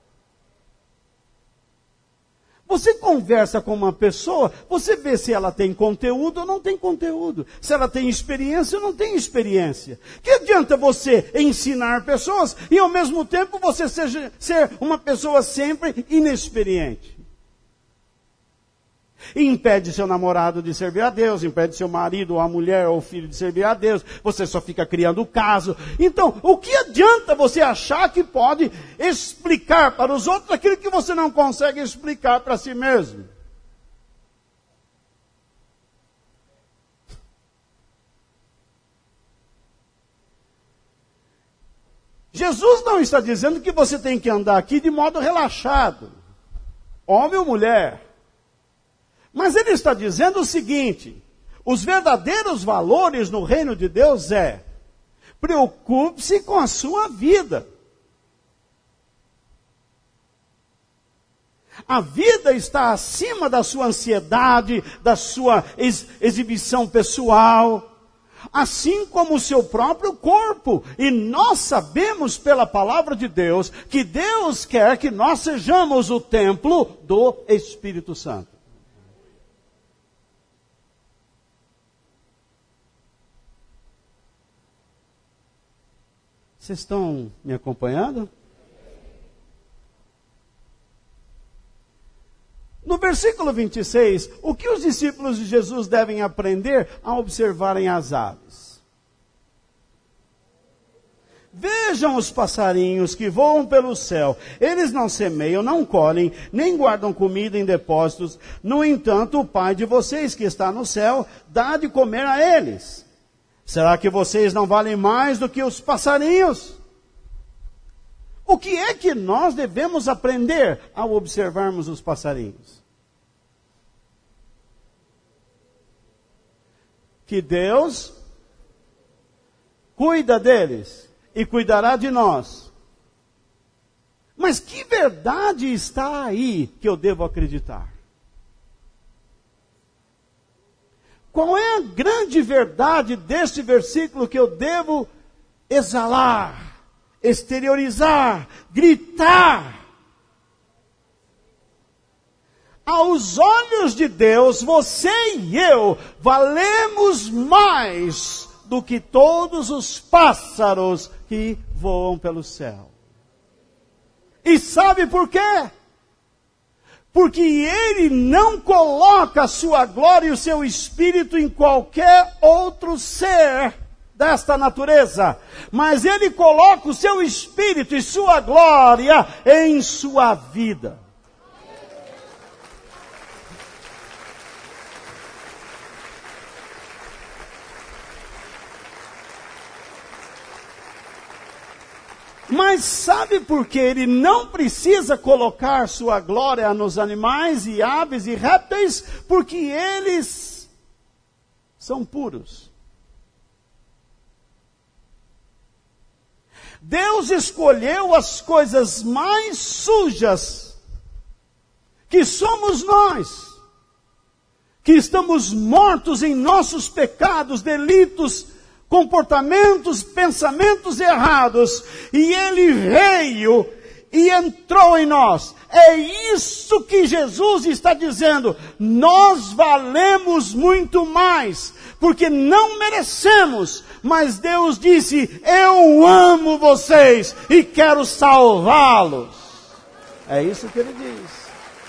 Você conversa com uma pessoa, você vê se ela tem conteúdo ou não tem conteúdo. Se ela tem experiência ou não tem experiência. Que adianta você ensinar pessoas e ao mesmo tempo você ser uma pessoa sempre inexperiente? E impede seu namorado de servir a Deus, impede seu marido, ou a mulher, ou o filho de servir a Deus. Você só fica criando caso. Então, o que adianta você achar que pode explicar para os outros aquilo que você não consegue explicar para si mesmo? Jesus não está dizendo que você tem que andar aqui de modo relaxado, homem ou mulher. Mas ele está dizendo o seguinte: os verdadeiros valores no reino de Deus preocupe-se com a sua vida. A vida está acima da sua ansiedade, da sua exibição pessoal, assim como o seu próprio corpo. E nós sabemos pela palavra de Deus que Deus quer que nós sejamos o templo do Espírito Santo. Vocês estão me acompanhando? No versículo 26, o que os discípulos de Jesus devem aprender ao observarem as aves? Vejam os passarinhos que voam pelo céu. Eles não semeiam, não colhem, nem guardam comida em depósitos. No entanto, o Pai de vocês que está no céu dá de comer a eles. Será que vocês não valem mais do que os passarinhos? O que é que nós devemos aprender ao observarmos os passarinhos? Que Deus cuida deles e cuidará de nós. Mas que verdade está aí que eu devo acreditar? Qual é a grande verdade deste versículo que eu devo exalar, exteriorizar, gritar? Aos olhos de Deus, você e eu valemos mais do que todos os pássaros que voam pelo céu. E sabe por quê? Porque Ele não coloca a sua glória e o seu espírito em qualquer outro ser desta natureza. Mas Ele coloca o seu espírito e sua glória em sua vida. Mas sabe por que Ele não precisa colocar sua glória nos animais e aves e répteis? Porque eles são puros. Deus escolheu as coisas mais sujas, que somos nós, que estamos mortos em nossos pecados, delitos, comportamentos, pensamentos errados, e Ele veio e entrou em nós. É isso que Jesus está dizendo. Nós valemos muito mais, porque não merecemos, mas Deus disse: eu amo vocês e quero salvá-los. É isso que Ele diz.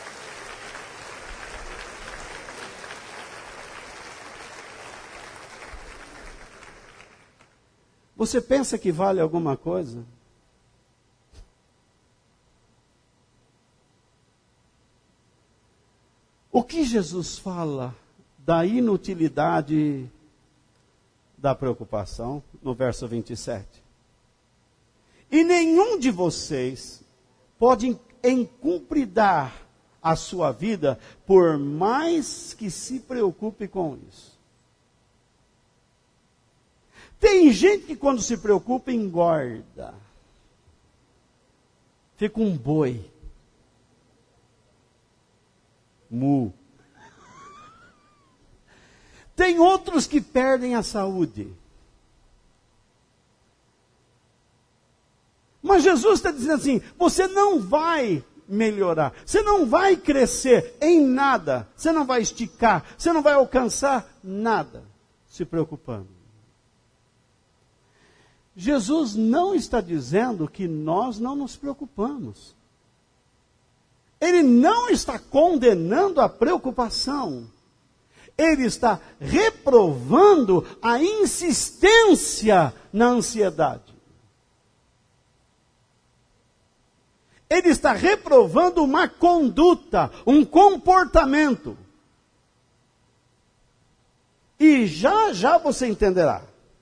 Você pensa que vale alguma coisa? O que Jesus fala da inutilidade da preocupação, no verso 27? E nenhum de vocês pode encumpridar a sua vida, por mais que se preocupe com isso. Tem gente que quando se preocupa engorda. Fica um boi. Mu. Tem outros que perdem a saúde. Mas Jesus está dizendo assim: você não vai melhorar, você não vai crescer em nada, você não vai esticar, você não vai alcançar nada se preocupando. Jesus não está dizendo que nós não nos preocupamos. Ele não está condenando a preocupação. Ele está reprovando a insistência na ansiedade. Ele está reprovando uma conduta, um comportamento. E já você entenderá.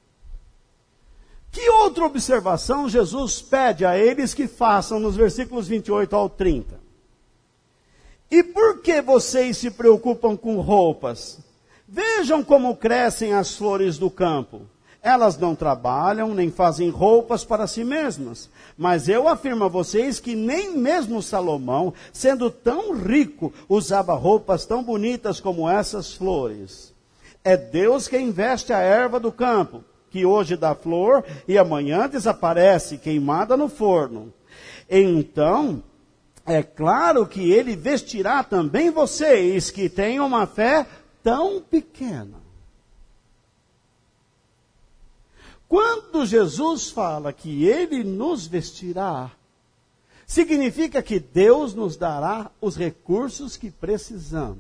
Que outra observação Jesus pede a eles que façam nos versículos 28 ao 30? E por que vocês se preocupam com roupas? Vejam como crescem as flores do campo. Elas não trabalham, nem fazem roupas para si mesmas. Mas eu afirmo a vocês que nem mesmo Salomão, sendo tão rico, usava roupas tão bonitas como essas flores. É Deus quem veste a erva do campo, que hoje dá flor e amanhã desaparece, queimada no forno. Então, é claro que Ele vestirá também vocês, que têm uma fé tão pequena. Quando Jesus fala que Ele nos vestirá, significa que Deus nos dará os recursos que precisamos.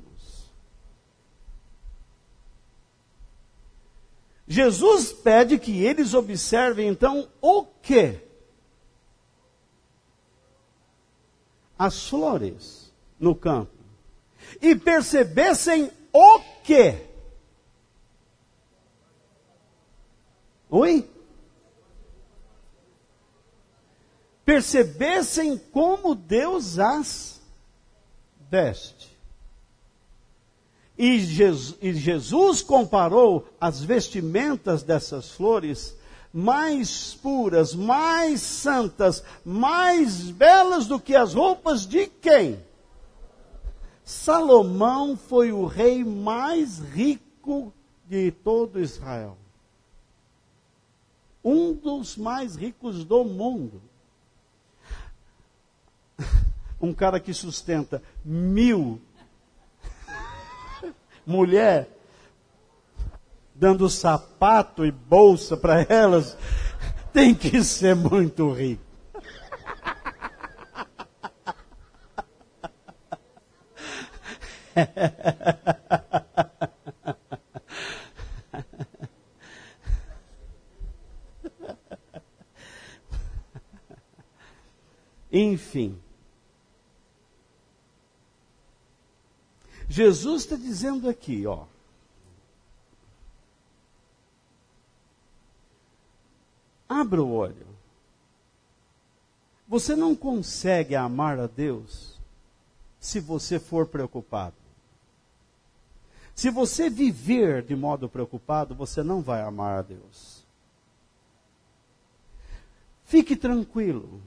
Jesus pede que eles observem, então, o quê? As flores no campo. E percebessem o quê? Oi? Percebessem como Deus as veste. E Jesus comparou as vestimentas dessas flores mais puras, mais santas, mais belas do que as roupas de quem? Salomão foi o rei mais rico de todo Israel. Um dos mais ricos do mundo. Um cara que sustenta 1000 mulher, dando sapato e bolsa para elas, tem que ser muito rico. Enfim, Jesus está dizendo aqui, ó, abra o olho. Você não consegue amar a Deus se você for preocupado. Se você viver de modo preocupado, você não vai amar a Deus. Fique tranquilo.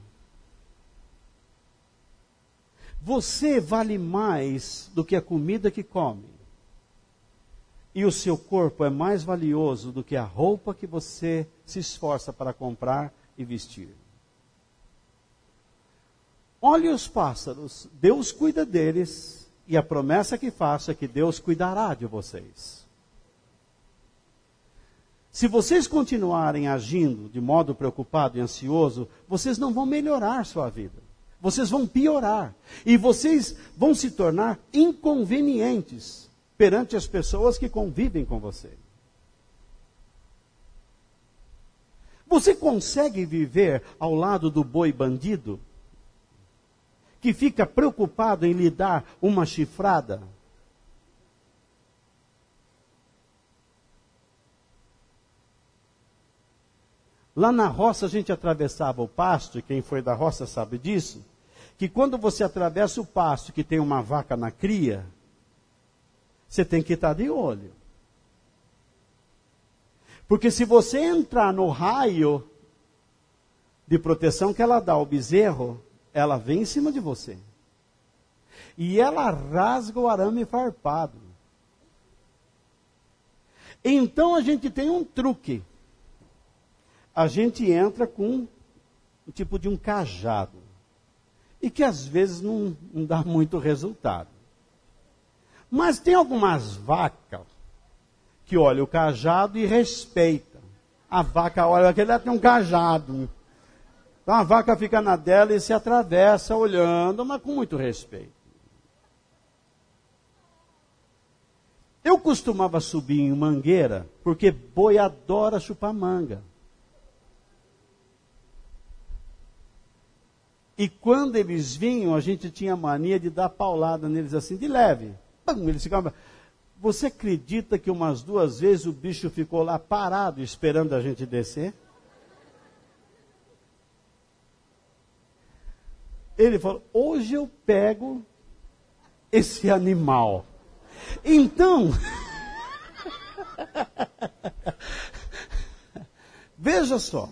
Você vale mais do que a comida que come. E o seu corpo é mais valioso do que a roupa que você se esforça para comprar e vestir. Olhe os pássaros, Deus cuida deles, e a promessa que faço é que Deus cuidará de vocês. Se vocês continuarem agindo de modo preocupado e ansioso, vocês não vão melhorar sua vida. Vocês vão piorar. E vocês vão se tornar inconvenientes perante as pessoas que convivem com você. Você consegue viver ao lado do boi bandido? Que fica preocupado em lhe dar uma chifrada? Lá na roça a gente atravessava o pasto, e quem foi da roça sabe disso, que quando você atravessa o pasto que tem uma vaca na cria, você tem que estar de olho. Porque se você entrar no raio de proteção que ela dá ao bezerro, ela vem em cima de você. E ela rasga o arame farpado. Então a gente tem um truque. A gente entra com um tipo de um cajado. E que às vezes não dá muito resultado. Mas tem algumas vacas que olham o cajado e respeitam. A vaca olha, aquele lá tem um cajado. Então a vaca fica na dela e se atravessa olhando, mas com muito respeito. Eu costumava subir em mangueira, porque boi adora chupar manga. E quando eles vinham, a gente tinha mania de dar paulada neles assim, de leve. Pum, eles ficavam... Você acredita que umas 2 vezes o bicho ficou lá parado, esperando a gente descer? Ele falou, hoje eu pego esse animal. Então, veja só.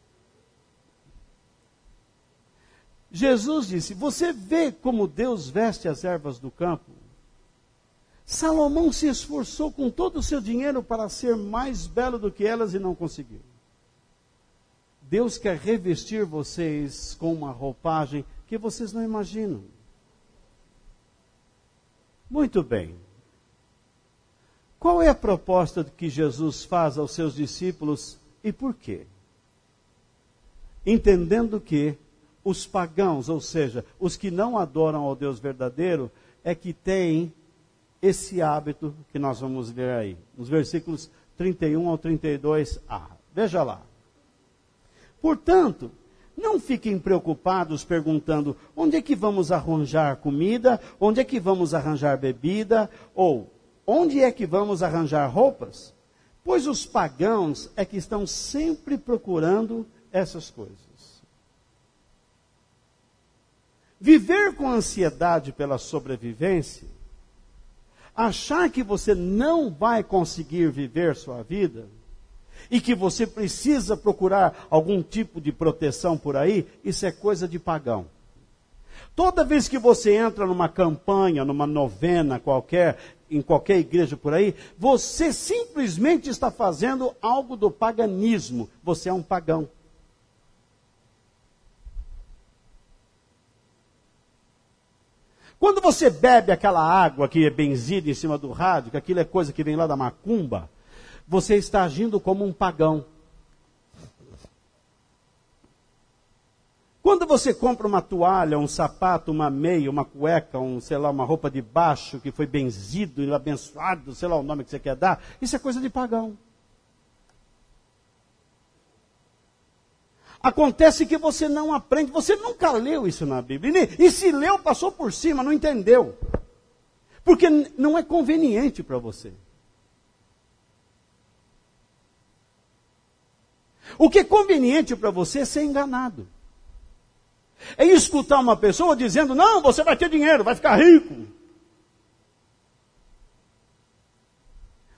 Jesus disse, você vê como Deus veste as ervas do campo? Salomão se esforçou com todo o seu dinheiro para ser mais belo do que elas e não conseguiu. Deus quer revestir vocês com uma roupagem que vocês não imaginam. Muito bem. Qual é a proposta que Jesus faz aos seus discípulos e por quê? Entendendo que os pagãos, ou seja, os que não adoram ao Deus verdadeiro, é que têm esse hábito que nós vamos ver aí, nos versículos 31 ao 32a. Veja lá. Portanto, não fiquem preocupados perguntando, onde é que vamos arranjar comida? Onde é que vamos arranjar bebida? Ou, onde é que vamos arranjar roupas? Pois os pagãos é que estão sempre procurando essas coisas. Viver com ansiedade pela sobrevivência, achar que você não vai conseguir viver sua vida, e que você precisa procurar algum tipo de proteção por aí, isso é coisa de pagão. Toda vez que você entra numa campanha, numa novena qualquer, em qualquer igreja por aí, você simplesmente está fazendo algo do paganismo. Você é um pagão. Quando você bebe aquela água que é benzida em cima do rádio, que aquilo é coisa que vem lá da macumba, você está agindo como um pagão. Quando você compra uma toalha, um sapato, uma meia, uma cueca, uma roupa de baixo que foi benzido e abençoado, sei lá o nome que você quer dar, isso é coisa de pagão. Acontece que você não aprende, você nunca leu isso na Bíblia. E se leu, passou por cima, não entendeu. Porque não é conveniente para você. O que é conveniente para você é ser enganado. É escutar uma pessoa dizendo, não, você vai ter dinheiro, vai ficar rico.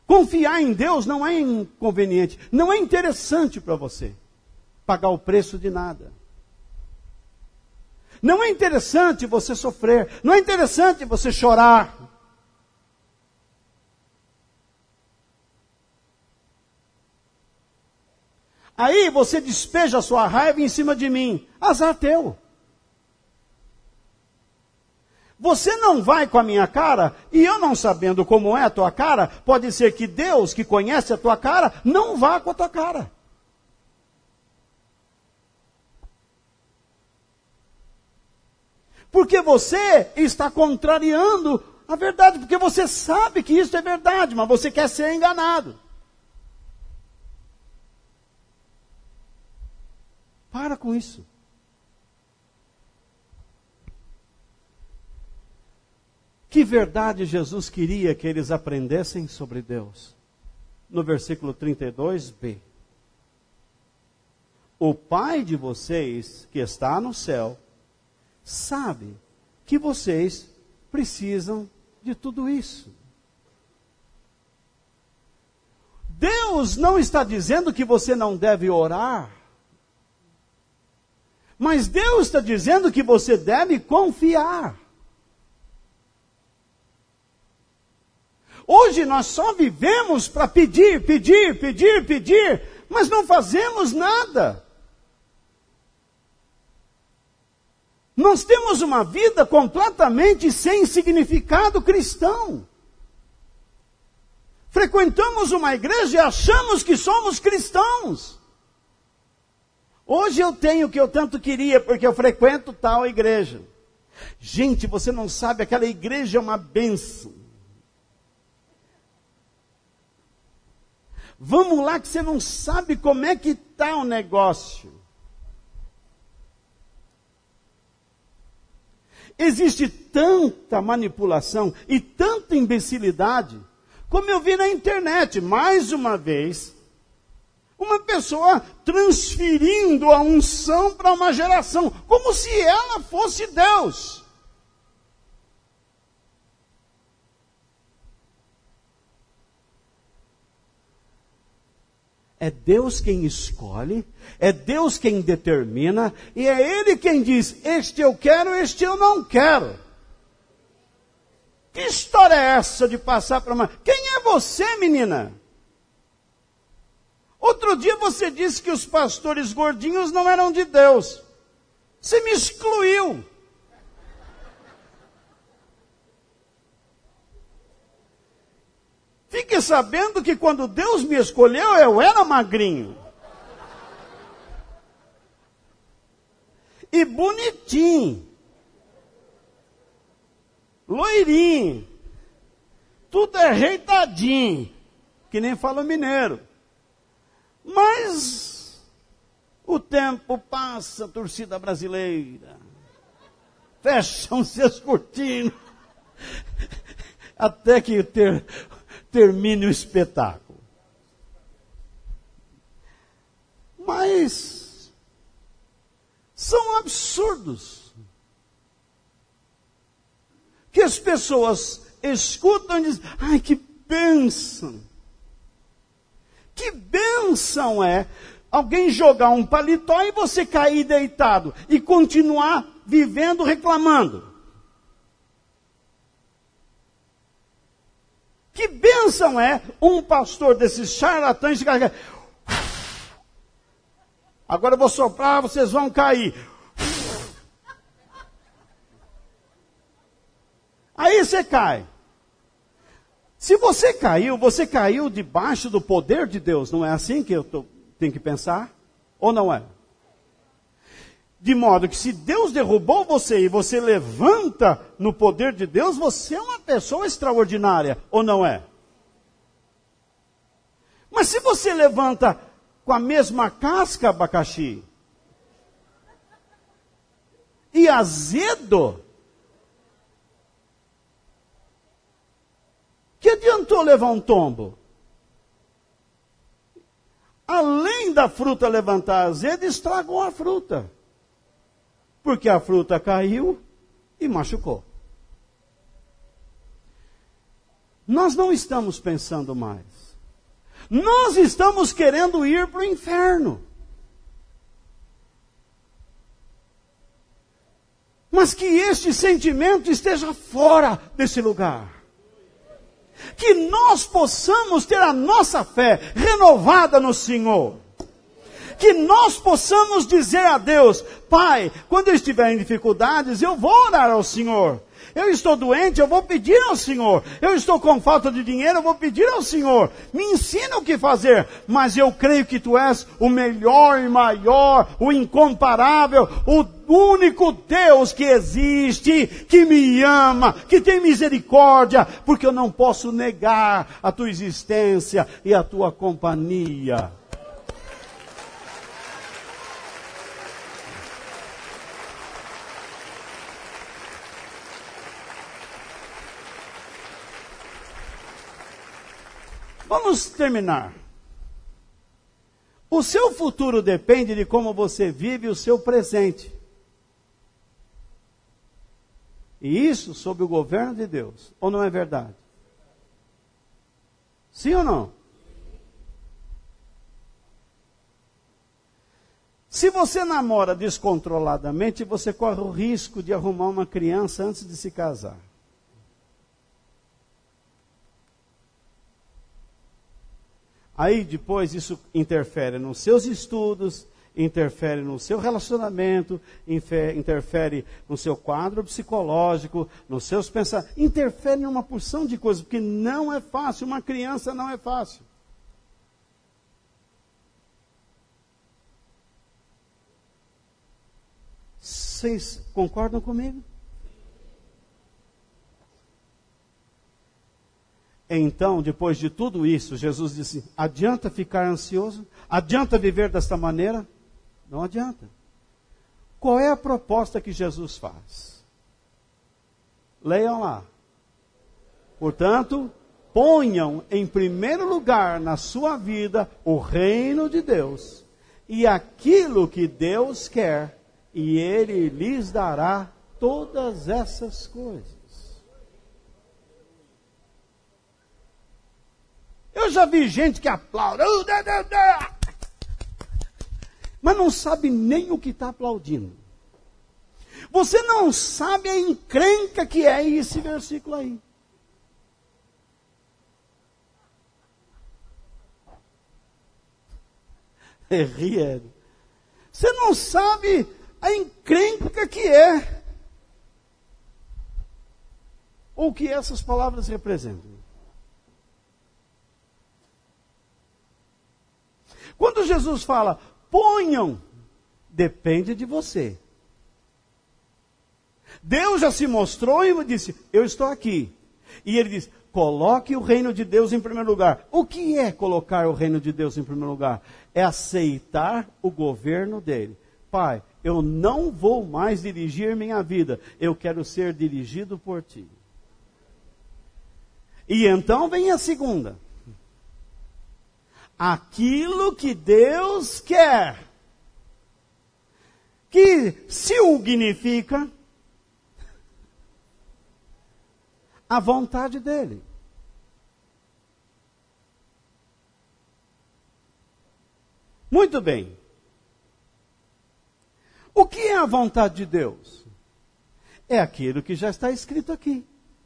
Confiar em Deus não é inconveniente, não é interessante para você pagar o preço de nada. Não é interessante você sofrer, não é interessante você chorar. Aí você despeja a sua raiva em cima de mim. Azar teu. Você não vai com a minha cara, e eu não sabendo como é a tua cara, pode ser que Deus, que conhece a tua cara, não vá com a tua cara. Porque você está contrariando a verdade, porque você sabe que isso é verdade, mas você quer ser enganado. Para com isso. Que verdade Jesus queria que eles aprendessem sobre Deus? No versículo 32b. O Pai de vocês, que está no céu, sabe que vocês precisam de tudo isso. Deus não está dizendo que você não deve orar. Mas Deus está dizendo que você deve confiar. Hoje nós só vivemos para pedir, mas não fazemos nada. Nós temos uma vida completamente sem significado cristão. Frequentamos uma igreja e achamos que somos cristãos. Hoje eu tenho o que eu tanto queria, porque eu frequento tal igreja. Gente, você não sabe, aquela igreja é uma bênção. Vamos lá que você não sabe como é que está o negócio. Existe tanta manipulação e tanta imbecilidade, como eu vi na internet, mais uma vez, uma pessoa transferindo a unção para uma geração, como se ela fosse Deus. É Deus quem escolhe, é Deus quem determina, e é Ele quem diz, este eu quero, este eu não quero. Que história é essa de passar para uma... Quem é você, menina? Outro dia você disse que os pastores gordinhos não eram de Deus. Você me excluiu. Fique sabendo que quando Deus me escolheu, eu era magrinho. E bonitinho. Loirinho. Tudo ajeitadinho. Que nem fala mineiro. Mas o tempo passa, torcida brasileira. Fecham-se as cortinas. Até que termine o espetáculo. Mas são absurdos que as pessoas escutam e dizem, ai, que bênção. Que bênção é alguém jogar um paletó e você cair deitado e continuar vivendo reclamando. Que bênção é um pastor desses charlatães que agora eu vou soprar, vocês vão cair. Aí você cai. Se você caiu debaixo do poder de Deus. Não é assim que eu tenho que pensar? Ou não é? De modo que se Deus derrubou você e você levanta no poder de Deus, você é uma pessoa extraordinária, ou não é? Mas se você levanta com a mesma casca, abacaxi, e azedo, que adiantou levar um tombo? Além da fruta levantar azedo, estragou a fruta. Porque a fruta caiu e machucou. nós não estamos pensando mais. Nós estamos querendo ir para o inferno. Mas que este sentimento esteja fora desse lugar. Que nós possamos ter a nossa fé renovada no Senhor. Que nós possamos dizer a Deus: Pai, quando eu estiver em dificuldades, eu vou orar ao Senhor. Eu estou doente, eu vou pedir ao Senhor. Eu estou com falta de dinheiro, eu vou pedir ao Senhor. Me ensina o que fazer. Mas eu creio que Tu és o melhor e maior, o incomparável, o único Deus que existe, que me ama, que tem misericórdia, porque eu não posso negar a Tua existência e a Tua companhia. Vamos terminar. O seu futuro depende de como você vive o seu presente. E isso sob o governo de Deus. Ou não é verdade? Sim ou não? Se você namora descontroladamente, você corre o risco de arrumar uma criança antes de se casar. Aí depois isso interfere nos seus estudos, interfere no seu relacionamento, interfere no seu quadro psicológico, nos seus pensamentos, interfere em uma porção de coisas, porque não é fácil, uma criança não é fácil. Vocês concordam comigo? Então, depois de tudo isso, Jesus disse: adianta ficar ansioso? Adianta viver desta maneira? Não adianta. Qual é a proposta que Jesus faz? Leiam lá. Portanto, ponham em primeiro lugar na sua vida o reino de Deus e aquilo que Deus quer, e Ele lhes dará todas essas coisas. Eu já vi gente que aplaude, mas não sabe nem o que está aplaudindo. Você não sabe a encrenca que é esse versículo aí. Ria. Você não sabe a encrenca que é. Ou o que essas palavras representam. Quando Jesus fala, ponham, depende de você. Deus já se mostrou e disse, eu estou aqui. E ele diz, coloque o reino de Deus em primeiro lugar. O que é colocar o reino de Deus em primeiro lugar? É aceitar o governo dele. Pai, eu não vou mais dirigir minha vida, eu quero ser dirigido por ti. E então vem a segunda. Aquilo que Deus quer, que significa a vontade dele. Muito bem. O que é a vontade de Deus? É aquilo que já está escrito aqui.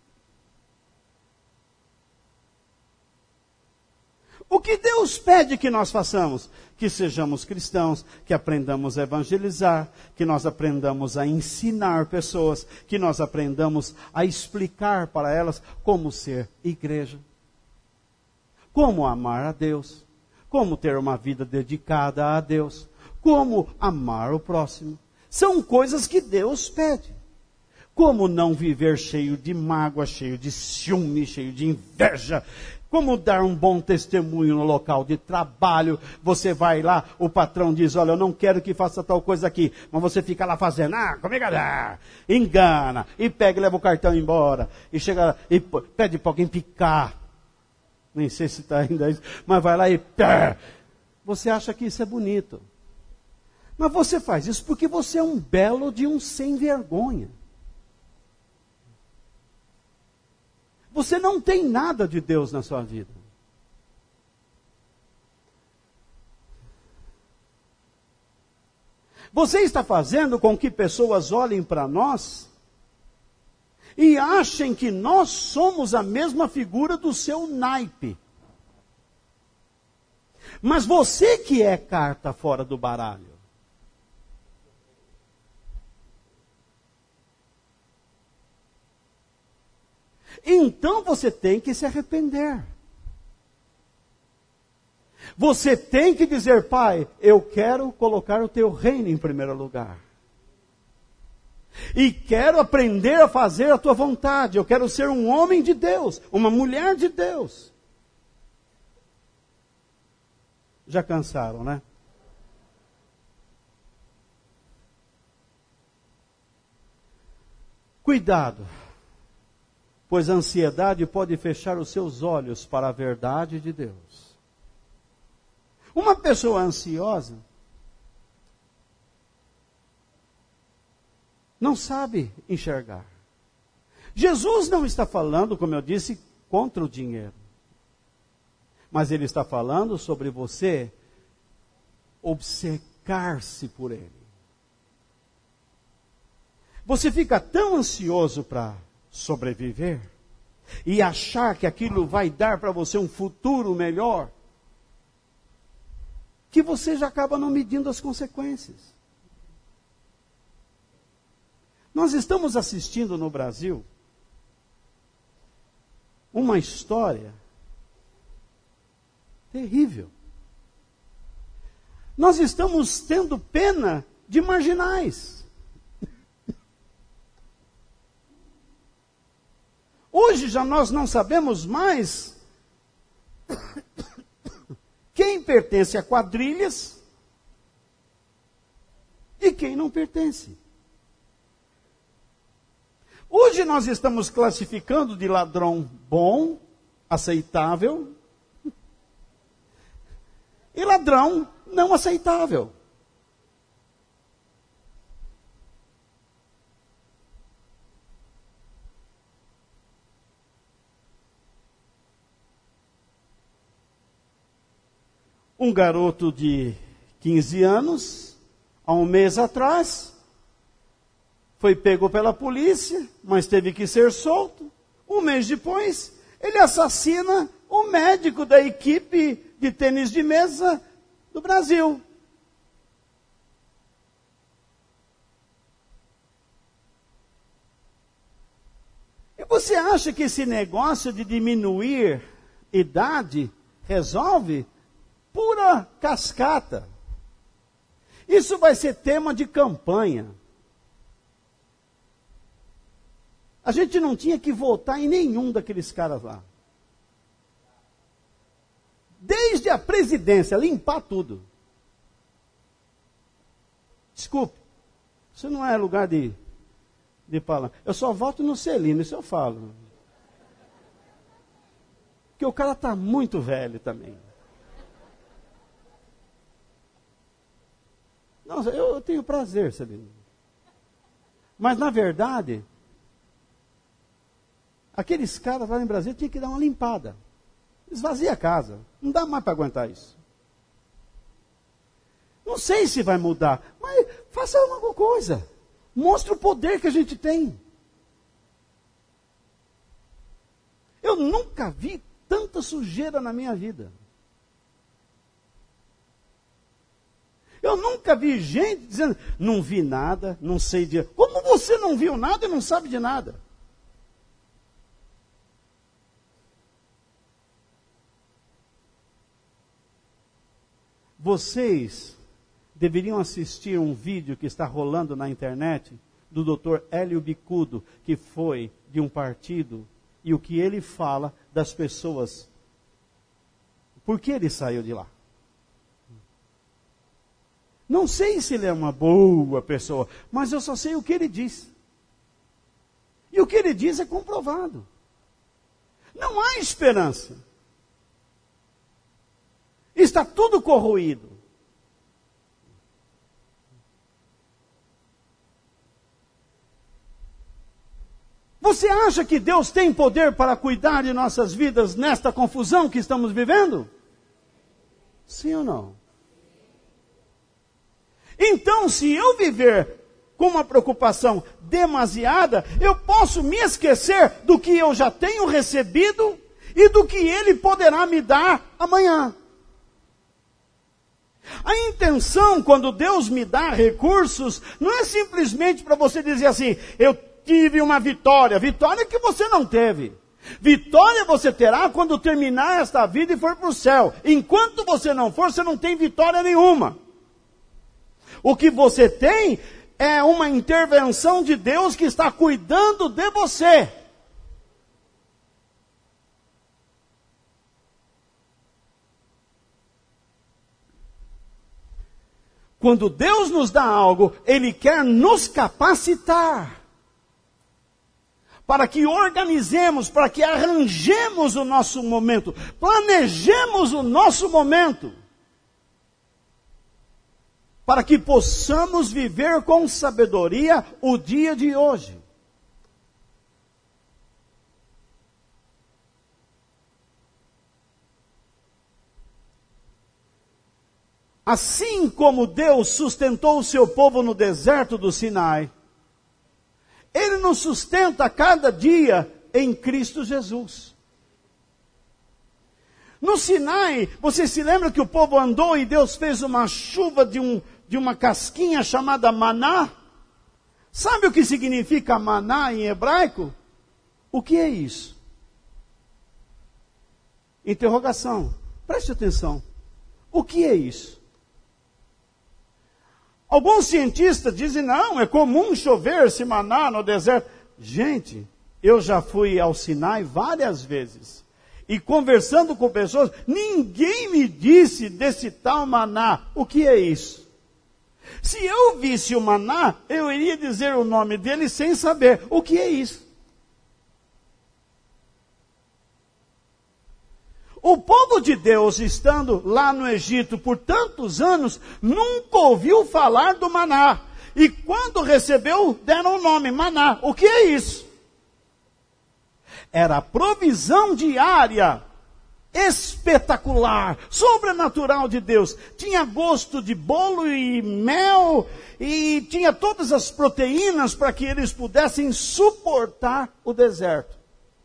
O que Deus pede que nós façamos? Que sejamos cristãos, que aprendamos a evangelizar, que nós aprendamos a ensinar pessoas, que nós aprendamos a explicar para elas como ser igreja, como amar a Deus, como ter uma vida dedicada a Deus, como amar o próximo. São coisas que Deus pede. Como não viver cheio de mágoa, cheio de ciúme, cheio de inveja. Como dar um bom testemunho no local de trabalho. Você vai lá, o patrão diz, olha, eu não quero que faça tal coisa aqui. Mas você fica lá fazendo, comigo dá. Engana, e pega e leva o cartão embora. E chega lá, e pede para alguém picar. Nem sei se está ainda isso, mas vai lá e pá. Você acha que isso é bonito. Mas você faz isso porque você é um belo de um sem vergonha. você não tem nada de Deus na sua vida. Você está fazendo com que pessoas olhem para nós e achem que nós somos a mesma figura do seu naipe. Mas você que é carta fora do baralho. Então você tem que se arrepender. Você tem que dizer, Pai, eu quero colocar o teu reino em primeiro lugar. E quero aprender a fazer a tua vontade. Eu quero ser um homem de Deus, uma mulher de Deus. Já cansaram, né? Cuidado, pois a ansiedade pode fechar os seus olhos para a verdade de Deus. Uma pessoa ansiosa não sabe enxergar. Jesus não está falando, como eu disse, contra o dinheiro. Mas ele está falando sobre você obcecar-se por ele. Você fica tão ansioso para sobreviver e achar que aquilo vai dar para você um futuro melhor, que você já acaba não medindo as consequências. Nós estamos assistindo no Brasil uma história terrível. Nós estamos tendo pena de marginais. Hoje já nós não sabemos mais quem pertence a quadrilhas e quem não pertence. Hoje nós estamos classificando de ladrão bom, aceitável, e ladrão não aceitável. Um garoto de 15 anos, há um mês atrás, foi pego pela polícia, mas teve que ser solto. Um mês depois, ele assassina o médico da equipe de tênis de mesa do Brasil. E você acha que esse negócio de diminuir idade resolve? Pura cascata. Isso vai ser tema de campanha. A gente não tinha que votar em nenhum daqueles caras lá. Desde a presidência, limpar tudo. Desculpe, isso não é lugar de falar. Eu só voto no Celino, isso eu falo. Porque o cara está muito velho também. Não, eu tenho prazer, Celino. Mas, na verdade, aqueles caras lá em Brasília tinham que dar uma limpada. Esvazia a casa. Não dá mais para aguentar isso. Não sei se vai mudar, mas faça alguma coisa. Mostre o poder que a gente tem. Eu nunca vi tanta sujeira na minha vida. Eu nunca vi gente dizendo, não vi nada, não sei de... Como você não viu nada e não sabe de nada? Vocês deveriam assistir um vídeo que está rolando na internet do Dr. Hélio Bicudo, que foi de um partido, e o que ele fala das pessoas. Por que ele saiu de lá? Não sei se ele é uma boa pessoa, mas eu só sei o que ele diz. E o que ele diz é comprovado. Não há esperança. Está tudo corroído. Você acha que Deus tem poder para cuidar de nossas vidas nesta confusão que estamos vivendo? Sim ou não? Então, se eu viver com uma preocupação demasiada, eu posso me esquecer do que eu já tenho recebido e do que Ele poderá me dar amanhã. A intenção, quando Deus me dá recursos, não é simplesmente para você dizer assim, eu tive uma vitória. Vitória que você não teve. Vitória você terá quando terminar esta vida e for para o céu. Enquanto você não for, você não tem vitória nenhuma. O que você tem é uma intervenção de Deus que está cuidando de você. Quando Deus nos dá algo, Ele quer nos capacitar. Para que organizemos, para que arranjemos o nosso momento. Planejemos o nosso momento. Para que possamos viver com sabedoria o dia de hoje. Assim como Deus sustentou o seu povo no deserto do Sinai, Ele nos sustenta a cada dia em Cristo Jesus. No Sinai, você se lembra que o povo andou e Deus fez uma chuva de uma casquinha chamada maná? Sabe o que significa maná em hebraico? O que é isso? Interrogação. Preste atenção. O que é isso? Alguns cientistas dizem, não, é comum chover esse maná no deserto. Gente, eu já fui ao Sinai várias vezes. E conversando com pessoas, ninguém me disse desse tal maná. O que é isso? Se eu visse o maná, eu iria dizer o nome dele sem saber. O que é isso? O povo de Deus, estando lá no Egito por tantos anos, nunca ouviu falar do maná. E quando recebeu, deram o nome, maná. O que é isso? Era a provisão diária, espetacular, sobrenatural de Deus. Tinha gosto de bolo e mel, e tinha todas as proteínas para que eles pudessem suportar o deserto.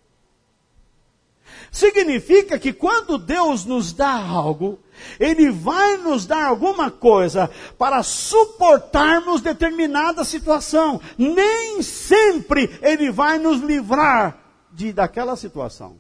Significa que quando Deus nos dá algo, Ele vai nos dar alguma coisa para suportarmos determinada situação. Nem sempre Ele vai nos livrar daquela situação.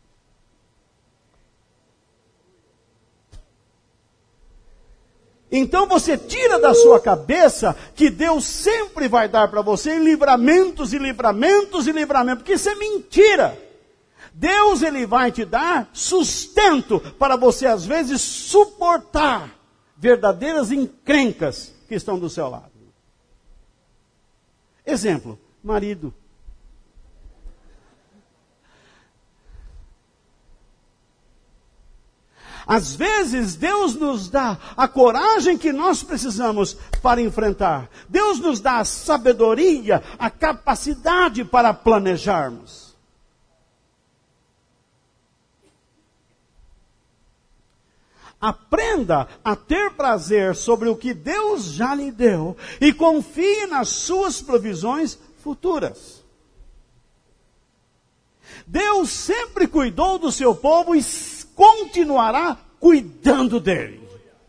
Então você tira da sua cabeça que Deus sempre vai dar para você livramentos e livramentos e livramentos, porque isso é mentira. Deus, Ele vai te dar sustento para você, às vezes, suportar verdadeiras encrencas que estão do seu lado. Exemplo, marido. Às vezes, Deus nos dá a coragem que nós precisamos para enfrentar. Deus nos dá a sabedoria, a capacidade para planejarmos. Aprenda a ter prazer sobre o que Deus já lhe deu e confie nas suas provisões futuras. Deus sempre cuidou do seu povo e continuará cuidando dele.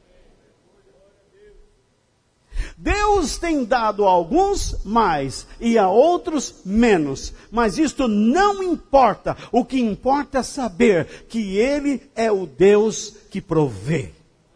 Deus tem dado a alguns mais e a outros menos, mas isto não importa. O que importa é saber que Ele é o Deus que provê.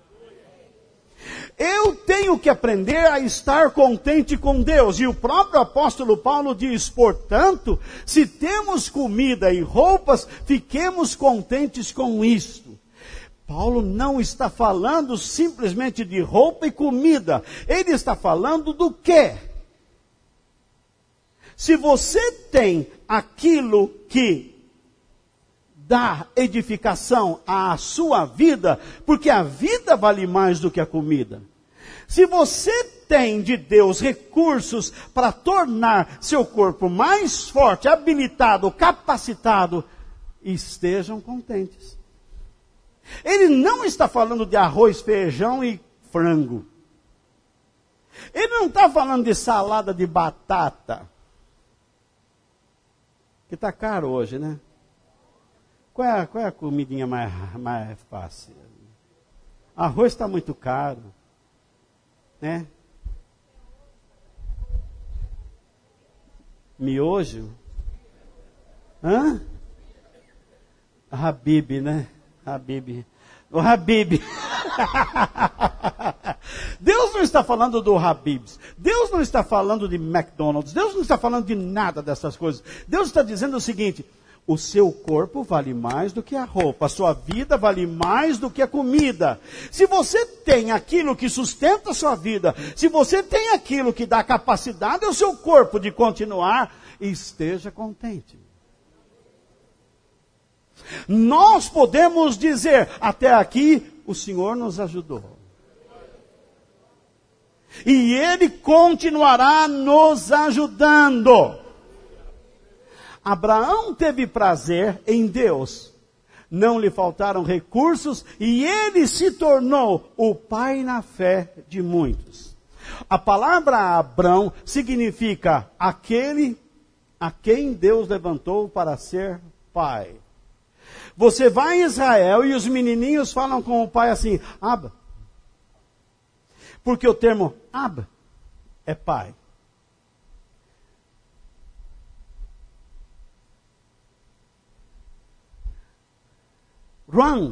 Eu tenho que aprender a estar contente com Deus. E o próprio apóstolo Paulo diz, portanto, se temos comida e roupas, fiquemos contentes com isto. Paulo não está falando simplesmente de roupa e comida. Ele está falando do quê? Se você tem aquilo que dá edificação à sua vida, porque a vida vale mais do que a comida. Se você tem de Deus recursos para tornar seu corpo mais forte, habilitado, capacitado, estejam contentes. Ele não está falando de arroz, feijão e frango. Ele não está falando de salada de batata. Que está caro hoje, né? Qual é a comidinha mais fácil? Arroz está muito caro, né? Miojo? Hã? Habib, né? Habib. O Habib. Deus não está falando do Habib's. Deus não está falando de McDonald's. Deus não está falando de nada dessas coisas. Deus está dizendo o seguinte: o seu corpo vale mais do que a roupa. A sua vida vale mais do que a comida. Se você tem aquilo que sustenta a sua vida, se você tem aquilo que dá capacidade ao seu corpo de continuar, esteja contente. Nós podemos dizer, até aqui o Senhor nos ajudou. E Ele continuará nos ajudando. Abraão teve prazer em Deus. Não lhe faltaram recursos e ele se tornou o pai na fé de muitos. A palavra Abrão significa aquele a quem Deus levantou para ser pai. Você vai em Israel e os menininhos falam com o pai assim, Abba. Porque o termo Abba é pai. Run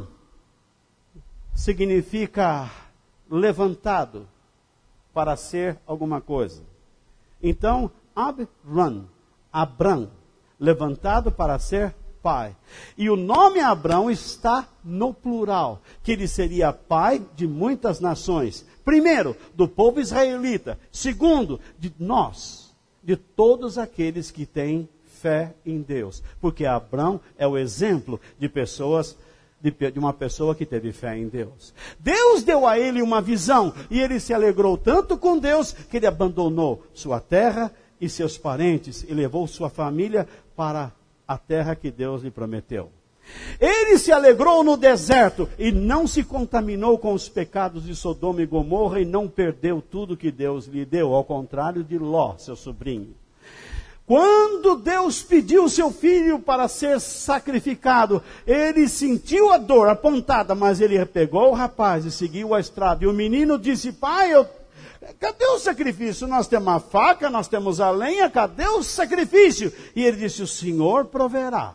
significa levantado para ser alguma coisa. Então, Abrão, levantado para ser pai. E o nome Abrão está no plural, que ele seria pai de muitas nações. Primeiro, do povo israelita. Segundo, de nós, de todos aqueles que têm fé em Deus. Porque Abrão é o exemplo de pessoas, de uma pessoa que teve fé em Deus. Deus deu a ele uma visão, e ele se alegrou tanto com Deus, que ele abandonou sua terra e seus parentes, e levou sua família para a terra que Deus lhe prometeu. Ele se alegrou no deserto e não se contaminou com os pecados de Sodoma e Gomorra e não perdeu tudo que Deus lhe deu, ao contrário de Ló, seu sobrinho. Quando Deus pediu seu filho para ser sacrificado, ele sentiu a dor apontada, mas ele pegou o rapaz e seguiu a estrada. E o menino disse, pai, cadê o sacrifício? Nós temos a faca, nós temos a lenha, cadê o sacrifício? E ele disse, o Senhor proverá.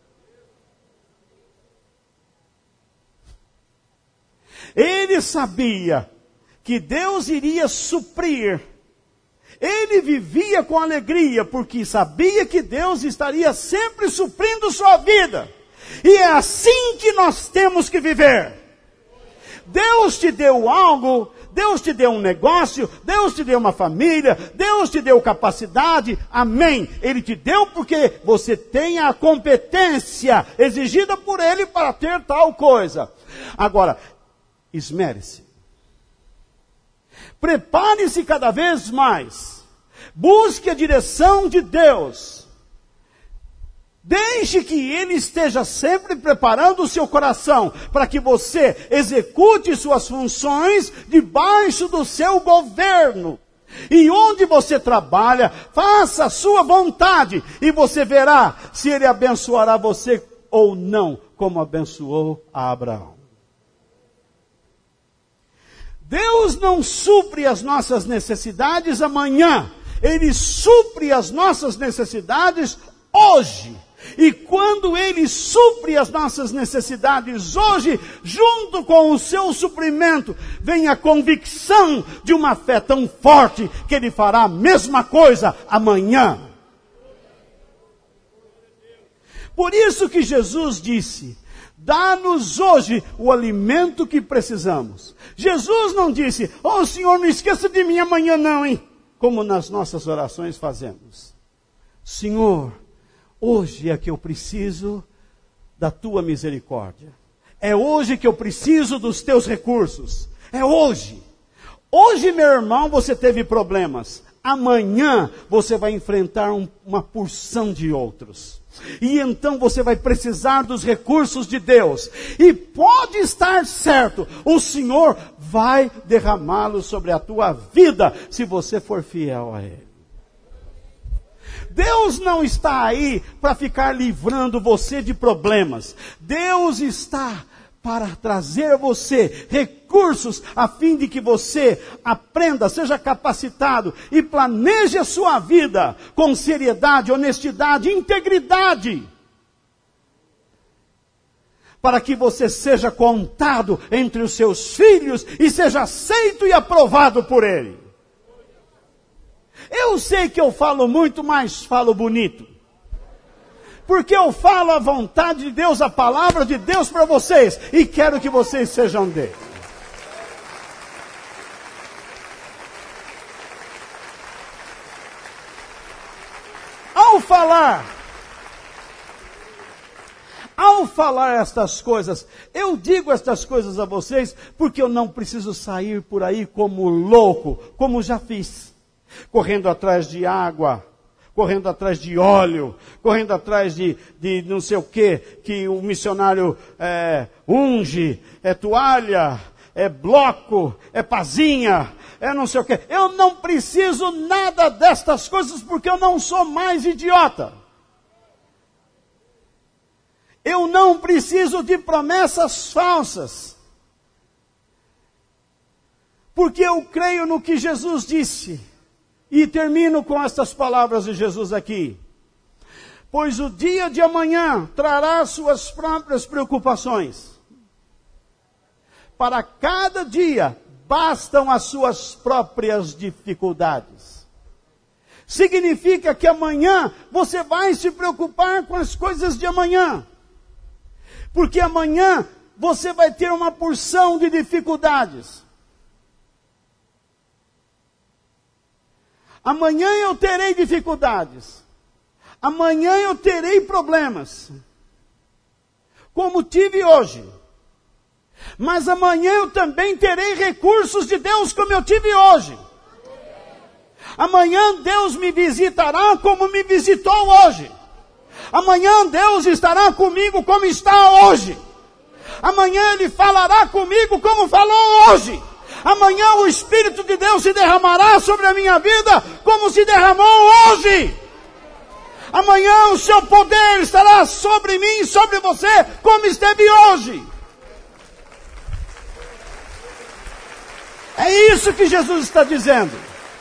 Ele sabia que Deus iria suprir. Ele vivia com alegria, porque sabia que Deus estaria sempre suprindo sua vida. E é assim que nós temos que viver. Deus te deu algo, Deus te deu um negócio, Deus te deu uma família, Deus te deu capacidade, amém. Ele te deu porque você tem a competência exigida por Ele para ter tal coisa. Agora, esmere-se. Prepare-se cada vez mais. Busque a direção de Deus. Deixe que Ele esteja sempre preparando o seu coração para que você execute suas funções debaixo do seu governo. E onde você trabalha, faça a sua vontade e você verá se Ele abençoará você ou não, como abençoou a Abraão. Deus não supre as nossas necessidades amanhã. Ele supre as nossas necessidades hoje. E quando Ele supre as nossas necessidades hoje, junto com o seu suprimento, vem a convicção de uma fé tão forte que Ele fará a mesma coisa amanhã. Por isso que Jesus disse, dá-nos hoje o alimento que precisamos. Jesus não disse, Senhor, não esqueça de mim amanhã não, hein? Como nas nossas orações fazemos. Senhor, hoje é que eu preciso da tua misericórdia. É hoje que eu preciso dos teus recursos. É hoje. Hoje, meu irmão, você teve problemas. Amanhã você vai enfrentar uma porção de outros. E então você vai precisar dos recursos de Deus. E pode estar certo, o Senhor vai derramá-los sobre a tua vida, se você for fiel a Ele. Deus não está aí para ficar livrando você de problemas. Deus está para trazer a você recursos a fim de que você aprenda, seja capacitado e planeje a sua vida com seriedade, honestidade, integridade. Para que você seja contado entre os seus filhos e seja aceito e aprovado por Ele. Eu sei que eu falo muito, mas falo bonito. Porque eu falo a vontade de Deus, a palavra de Deus para vocês. E quero que vocês sejam dele. Ao falar estas coisas, eu digo estas coisas a vocês, porque eu não preciso sair por aí como louco, como já fiz. Correndo atrás de água, correndo atrás de óleo, correndo atrás de não sei o que o missionário unge, é toalha, é bloco, é pazinha, é não sei o que. Eu não preciso nada destas coisas porque eu não sou mais idiota. Eu não preciso de promessas falsas. Porque eu creio no que Jesus disse. E termino com estas palavras de Jesus aqui. Pois o dia de amanhã trará suas próprias preocupações. Para cada dia bastam as suas próprias dificuldades. Significa que amanhã você vai se preocupar com as coisas de amanhã. Porque amanhã você vai ter uma porção de dificuldades. Amanhã eu terei dificuldades. Amanhã eu terei problemas. Como tive hoje. Mas amanhã eu também terei recursos de Deus como eu tive hoje. Amanhã Deus me visitará como me visitou hoje. Amanhã Deus estará comigo como está hoje. Amanhã Ele falará comigo como falou hoje. Amanhã o Espírito de Deus se derramará sobre a minha vida como se derramou hoje. Amanhã o seu poder estará sobre mim e sobre você como esteve hoje. É isso que Jesus está dizendo.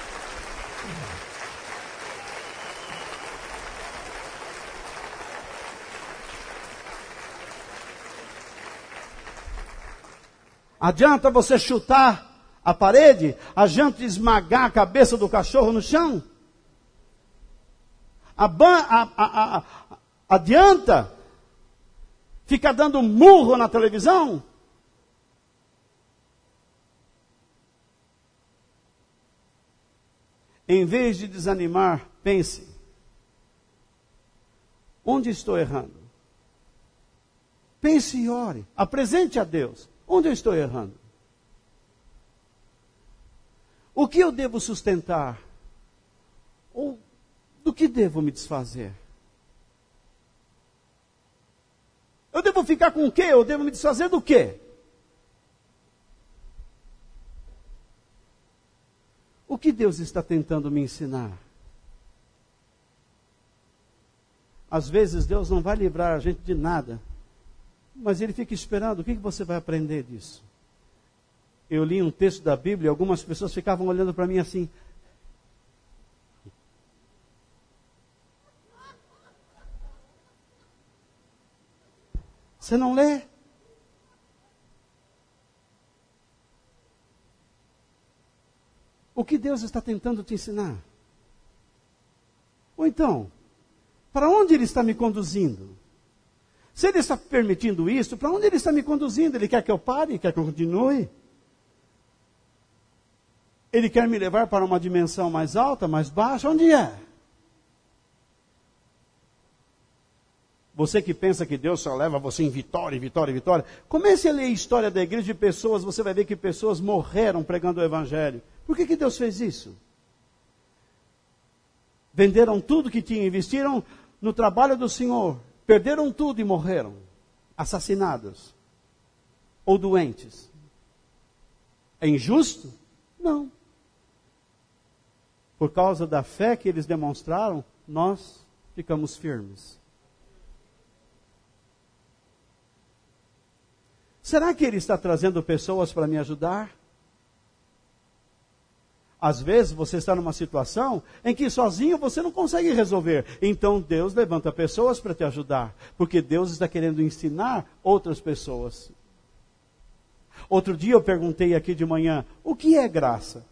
Adianta você chutar a parede? Adianta esmagar a cabeça do cachorro no chão? Adianta ficar dando murro na televisão? Em vez de desanimar, pense: onde estou errando? Pense e ore. Apresente a Deus. Onde eu estou errando? O que eu devo sustentar? Ou do que devo me desfazer? Eu devo ficar com o quê? Eu devo me desfazer do quê? O que Deus está tentando me ensinar? Às vezes Deus não vai livrar a gente de nada, mas Ele fica esperando. O que você vai aprender disso? Eu li um texto da Bíblia e algumas pessoas ficavam olhando para mim assim. Você não lê? O que Deus está tentando te ensinar? Ou então, para onde Ele está me conduzindo? Se Ele está permitindo isso, para onde Ele está me conduzindo? Ele quer que eu pare? Quer que eu continue? Ele quer me levar para uma dimensão mais alta, mais baixa? Onde é? Você que pensa que Deus só leva você em vitória, vitória, vitória. Comece a ler a história da igreja de pessoas, você vai ver que pessoas morreram pregando o evangelho. Por que Deus fez isso? Venderam tudo que tinham, investiram no trabalho do Senhor, perderam tudo e morreram, assassinados ou doentes. É injusto? Não. Por causa da fé que eles demonstraram, nós ficamos firmes. Será que Ele está trazendo pessoas para me ajudar? Às vezes você está numa situação em que sozinho você não consegue resolver. Então Deus levanta pessoas para te ajudar. Porque Deus está querendo ensinar outras pessoas. Outro dia eu perguntei aqui de manhã, o que é graça?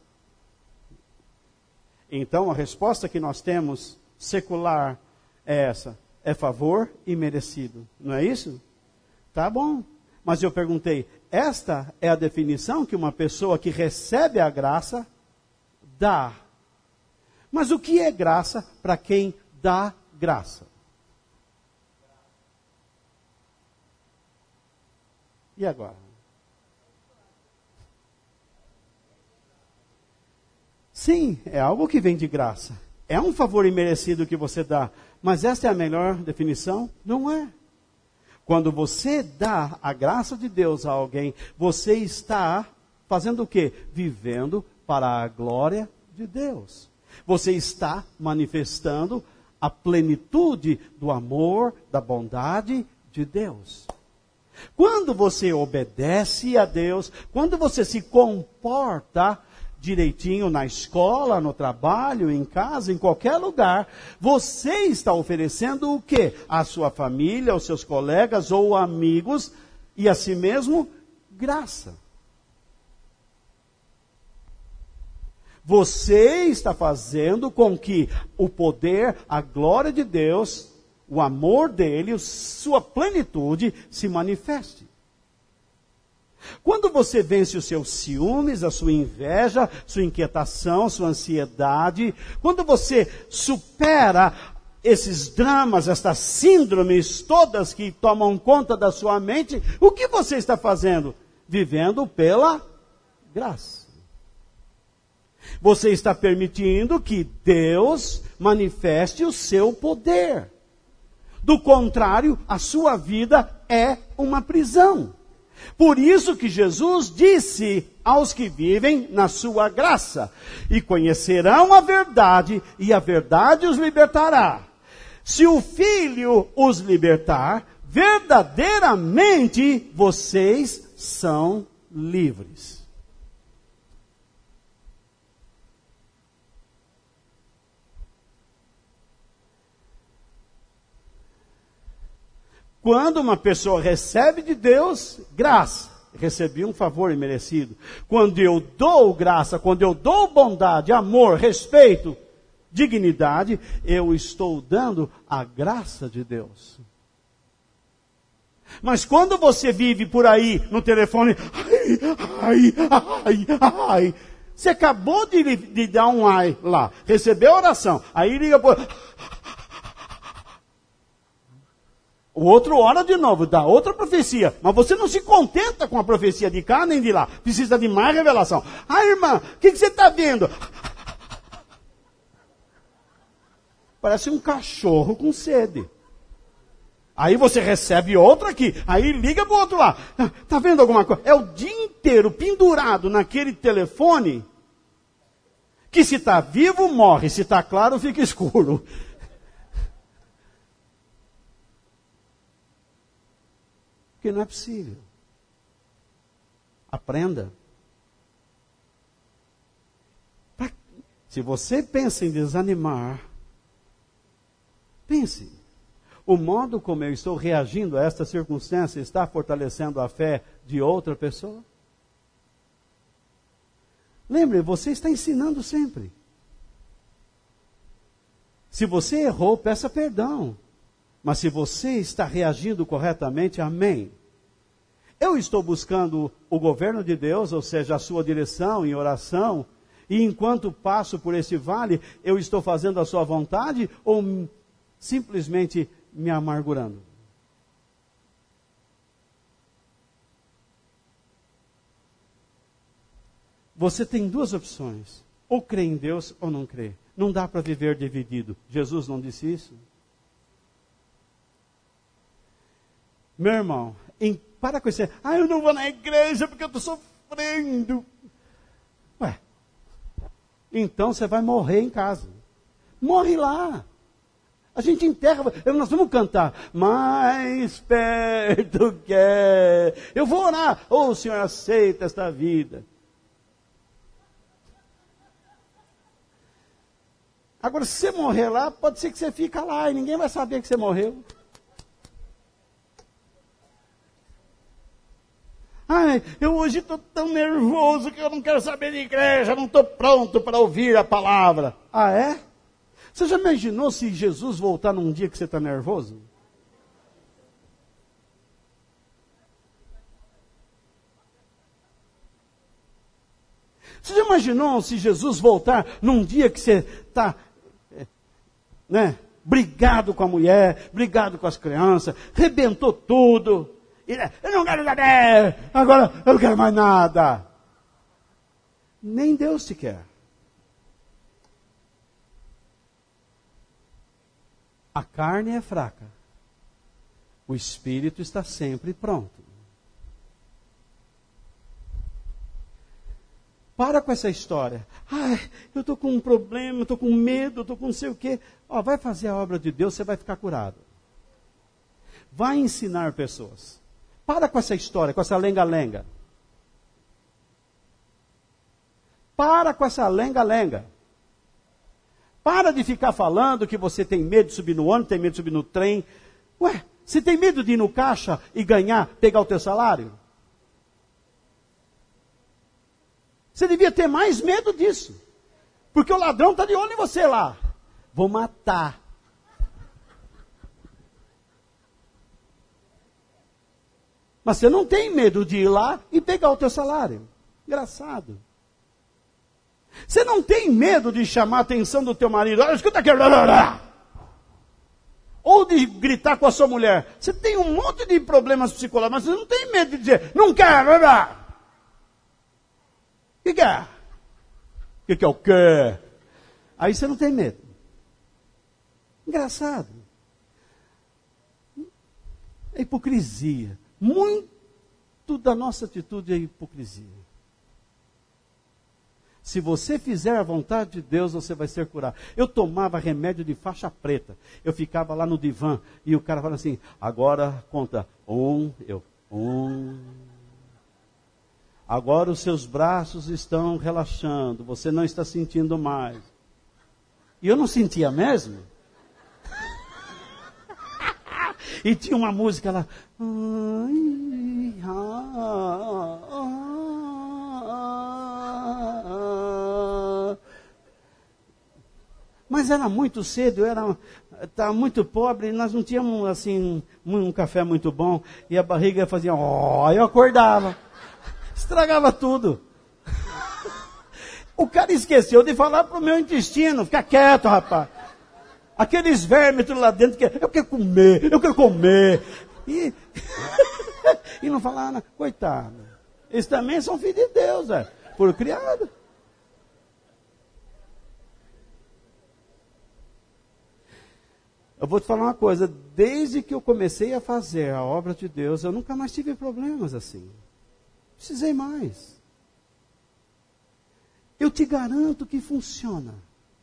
Então a resposta que nós temos, secular, é essa. É favor e merecido. Não é isso? Tá bom. Mas eu perguntei, esta é a definição que uma pessoa que recebe a graça dá. Mas o que é graça para quem dá graça? E agora? Sim, é algo que vem de graça. É um favor imerecido que você dá. Mas esta é a melhor definição? Não é. Quando você dá a graça de Deus a alguém, você está fazendo o quê? Vivendo para a glória de Deus. Você está manifestando a plenitude do amor, da bondade de Deus. Quando você obedece a Deus, quando você se comporta direitinho na escola, no trabalho, em casa, em qualquer lugar, você está oferecendo o quê? À sua família, aos seus colegas ou amigos e a si mesmo, graça. Você está fazendo com que o poder, a glória de Deus, o amor dele, sua plenitude se manifeste. Quando você vence os seus ciúmes, a sua inveja, sua inquietação, sua ansiedade, quando você supera esses dramas, estas síndromes todas que tomam conta da sua mente, o que você está fazendo? Vivendo pela graça. Você está permitindo que Deus manifeste o seu poder. Do contrário, a sua vida é uma prisão. Por isso que Jesus disse aos que vivem na sua graça, e conhecerão a verdade, e a verdade os libertará. Se o Filho os libertar, verdadeiramente vocês são livres. Quando uma pessoa recebe de Deus graça, recebi um favor imerecido. Quando eu dou graça, quando eu dou bondade, amor, respeito, dignidade, eu estou dando a graça de Deus. Mas quando você vive por aí no telefone, ai, você acabou de dar um ai lá, recebeu a oração, aí liga por... O outro ora de novo, dá outra profecia. Mas você não se contenta com a profecia de cá nem de lá. Precisa de mais revelação. Ah, irmã, o que você está vendo? Parece um cachorro com sede. Aí você recebe outra aqui. Aí liga para o outro lá. Está vendo alguma coisa? É o dia inteiro pendurado naquele telefone. Que se está vivo, morre. Se está claro, fica escuro. Porque não é possível. Aprenda. Se você pensa em desanimar, pense. O modo como eu estou reagindo a esta circunstância está fortalecendo a fé de outra pessoa? Lembre, você está ensinando sempre. Se você errou, peça perdão. Mas se você está reagindo corretamente, amém. Eu estou buscando o governo de Deus, ou seja, a sua direção em oração, e enquanto passo por esse vale, eu estou fazendo a sua vontade ou simplesmente me amargurando? Você tem duas opções. Ou crê em Deus ou não crê. Não dá para viver dividido. Jesus não disse isso? Meu irmão, para com isso. Eu não vou na igreja porque eu estou sofrendo. Ué, então você vai morrer em casa. Morre lá. A gente enterra, nós vamos cantar. Mais perto quer. Eu vou orar. O Senhor aceita esta vida. Agora, se você morrer lá, pode ser que você fica lá e ninguém vai saber que você morreu. Eu hoje estou tão nervoso que eu não quero saber de igreja, não estou pronto para ouvir a palavra. É? Você já imaginou se Jesus voltar num dia que você está nervoso? Você já imaginou se Jesus voltar num dia que você está, brigado com a mulher, brigado com as crianças, rebentou tudo. Eu não quero saber, agora eu não quero mais nada. Nem Deus te quer. A carne é fraca. O espírito está sempre pronto. Para com essa história. Eu estou com um problema, estou com medo, estou com não sei o quê. Vai fazer a obra de Deus, você vai ficar curado. Vai ensinar pessoas. Para com essa história, com essa lenga-lenga. Para com essa lenga-lenga. Para de ficar falando que você tem medo de subir no ônibus, tem medo de subir no trem. Você tem medo de ir no caixa e ganhar, pegar o teu salário? Você devia ter mais medo disso. Porque o ladrão está de olho em você lá. Vou matar. Mas você não tem medo de ir lá e pegar o teu salário. Engraçado. Você não tem medo de chamar a atenção do teu marido. Escuta aqui. Ou de gritar com a sua mulher. Você tem um monte de problemas psicológicos, mas você não tem medo de dizer, não quero. O que é? O que é o quê? Aí você não tem medo. Engraçado. É hipocrisia. Muito da nossa atitude é hipocrisia. Se você fizer a vontade de Deus, você vai ser curado. Eu tomava remédio de faixa preta. Eu ficava lá no divã e o cara falava assim, agora conta 1, eu 1. Agora os seus braços estão relaxando, você não está sentindo mais. E eu não sentia mesmo. E tinha uma música lá. Mas era muito cedo, estava muito pobre, nós não tínhamos assim um café muito bom, e a barriga fazia, eu acordava, estragava tudo. O cara esqueceu de falar para o meu intestino, fica quieto, rapaz. Aqueles vermes tudo lá dentro, eu quero comer. E, e não falar nada, coitado. Eles também são filhos de Deus, foram criados. Eu vou te falar uma coisa, desde que eu comecei a fazer a obra de Deus, eu nunca mais tive problemas assim. Precisei mais. Eu te garanto que funciona.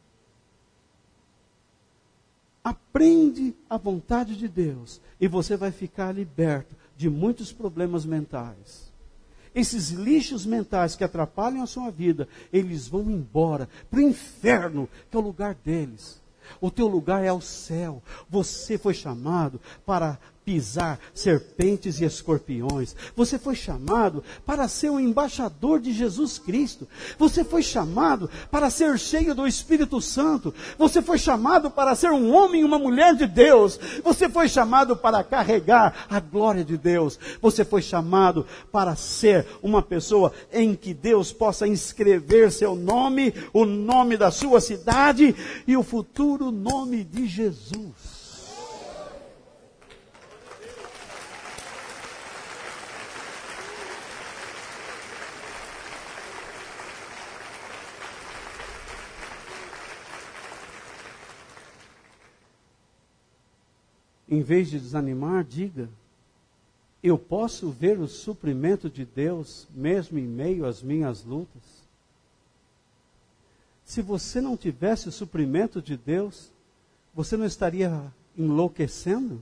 Aprende a vontade de Deus e você vai ficar liberto de muitos problemas mentais. Esses lixos mentais que atrapalham a sua vida, eles vão embora para o inferno, que é o lugar deles. O teu lugar é o céu. Você foi chamado para pisar serpentes e escorpiões. Você foi chamado para ser um embaixador de Jesus Cristo. Você foi chamado para ser cheio do Espírito Santo. Você foi chamado para ser um homem e uma mulher de Deus. Você foi chamado para carregar a glória de Deus. Você foi chamado para ser uma pessoa em que Deus possa inscrever seu nome, o nome da sua cidade e o futuro nome de Jesus. Em vez de desanimar, diga: eu posso ver o suprimento de Deus mesmo em meio às minhas lutas. Se você não tivesse o suprimento de Deus, você não estaria enlouquecendo?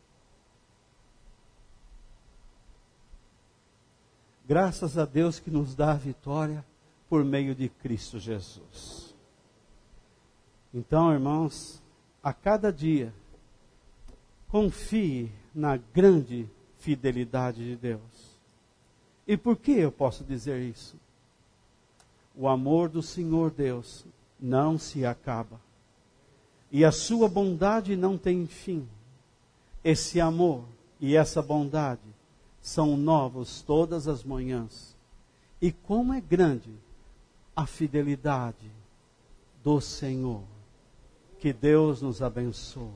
Graças a Deus que nos dá a vitória por meio de Cristo Jesus. Então, irmãos, a cada dia, confie na grande fidelidade de Deus. E por que eu posso dizer isso? O amor do Senhor Deus não se acaba. E a sua bondade não tem fim. Esse amor e essa bondade são novos todas as manhãs. E como é grande a fidelidade do Senhor. Que Deus nos abençoe.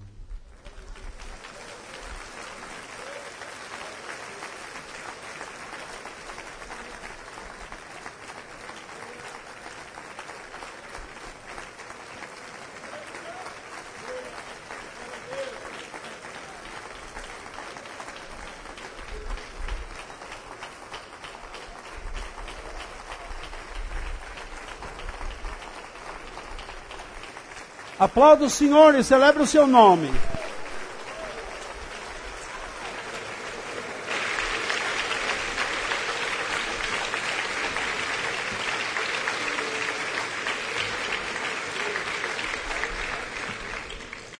Aplauda o Senhor e celebre o seu nome.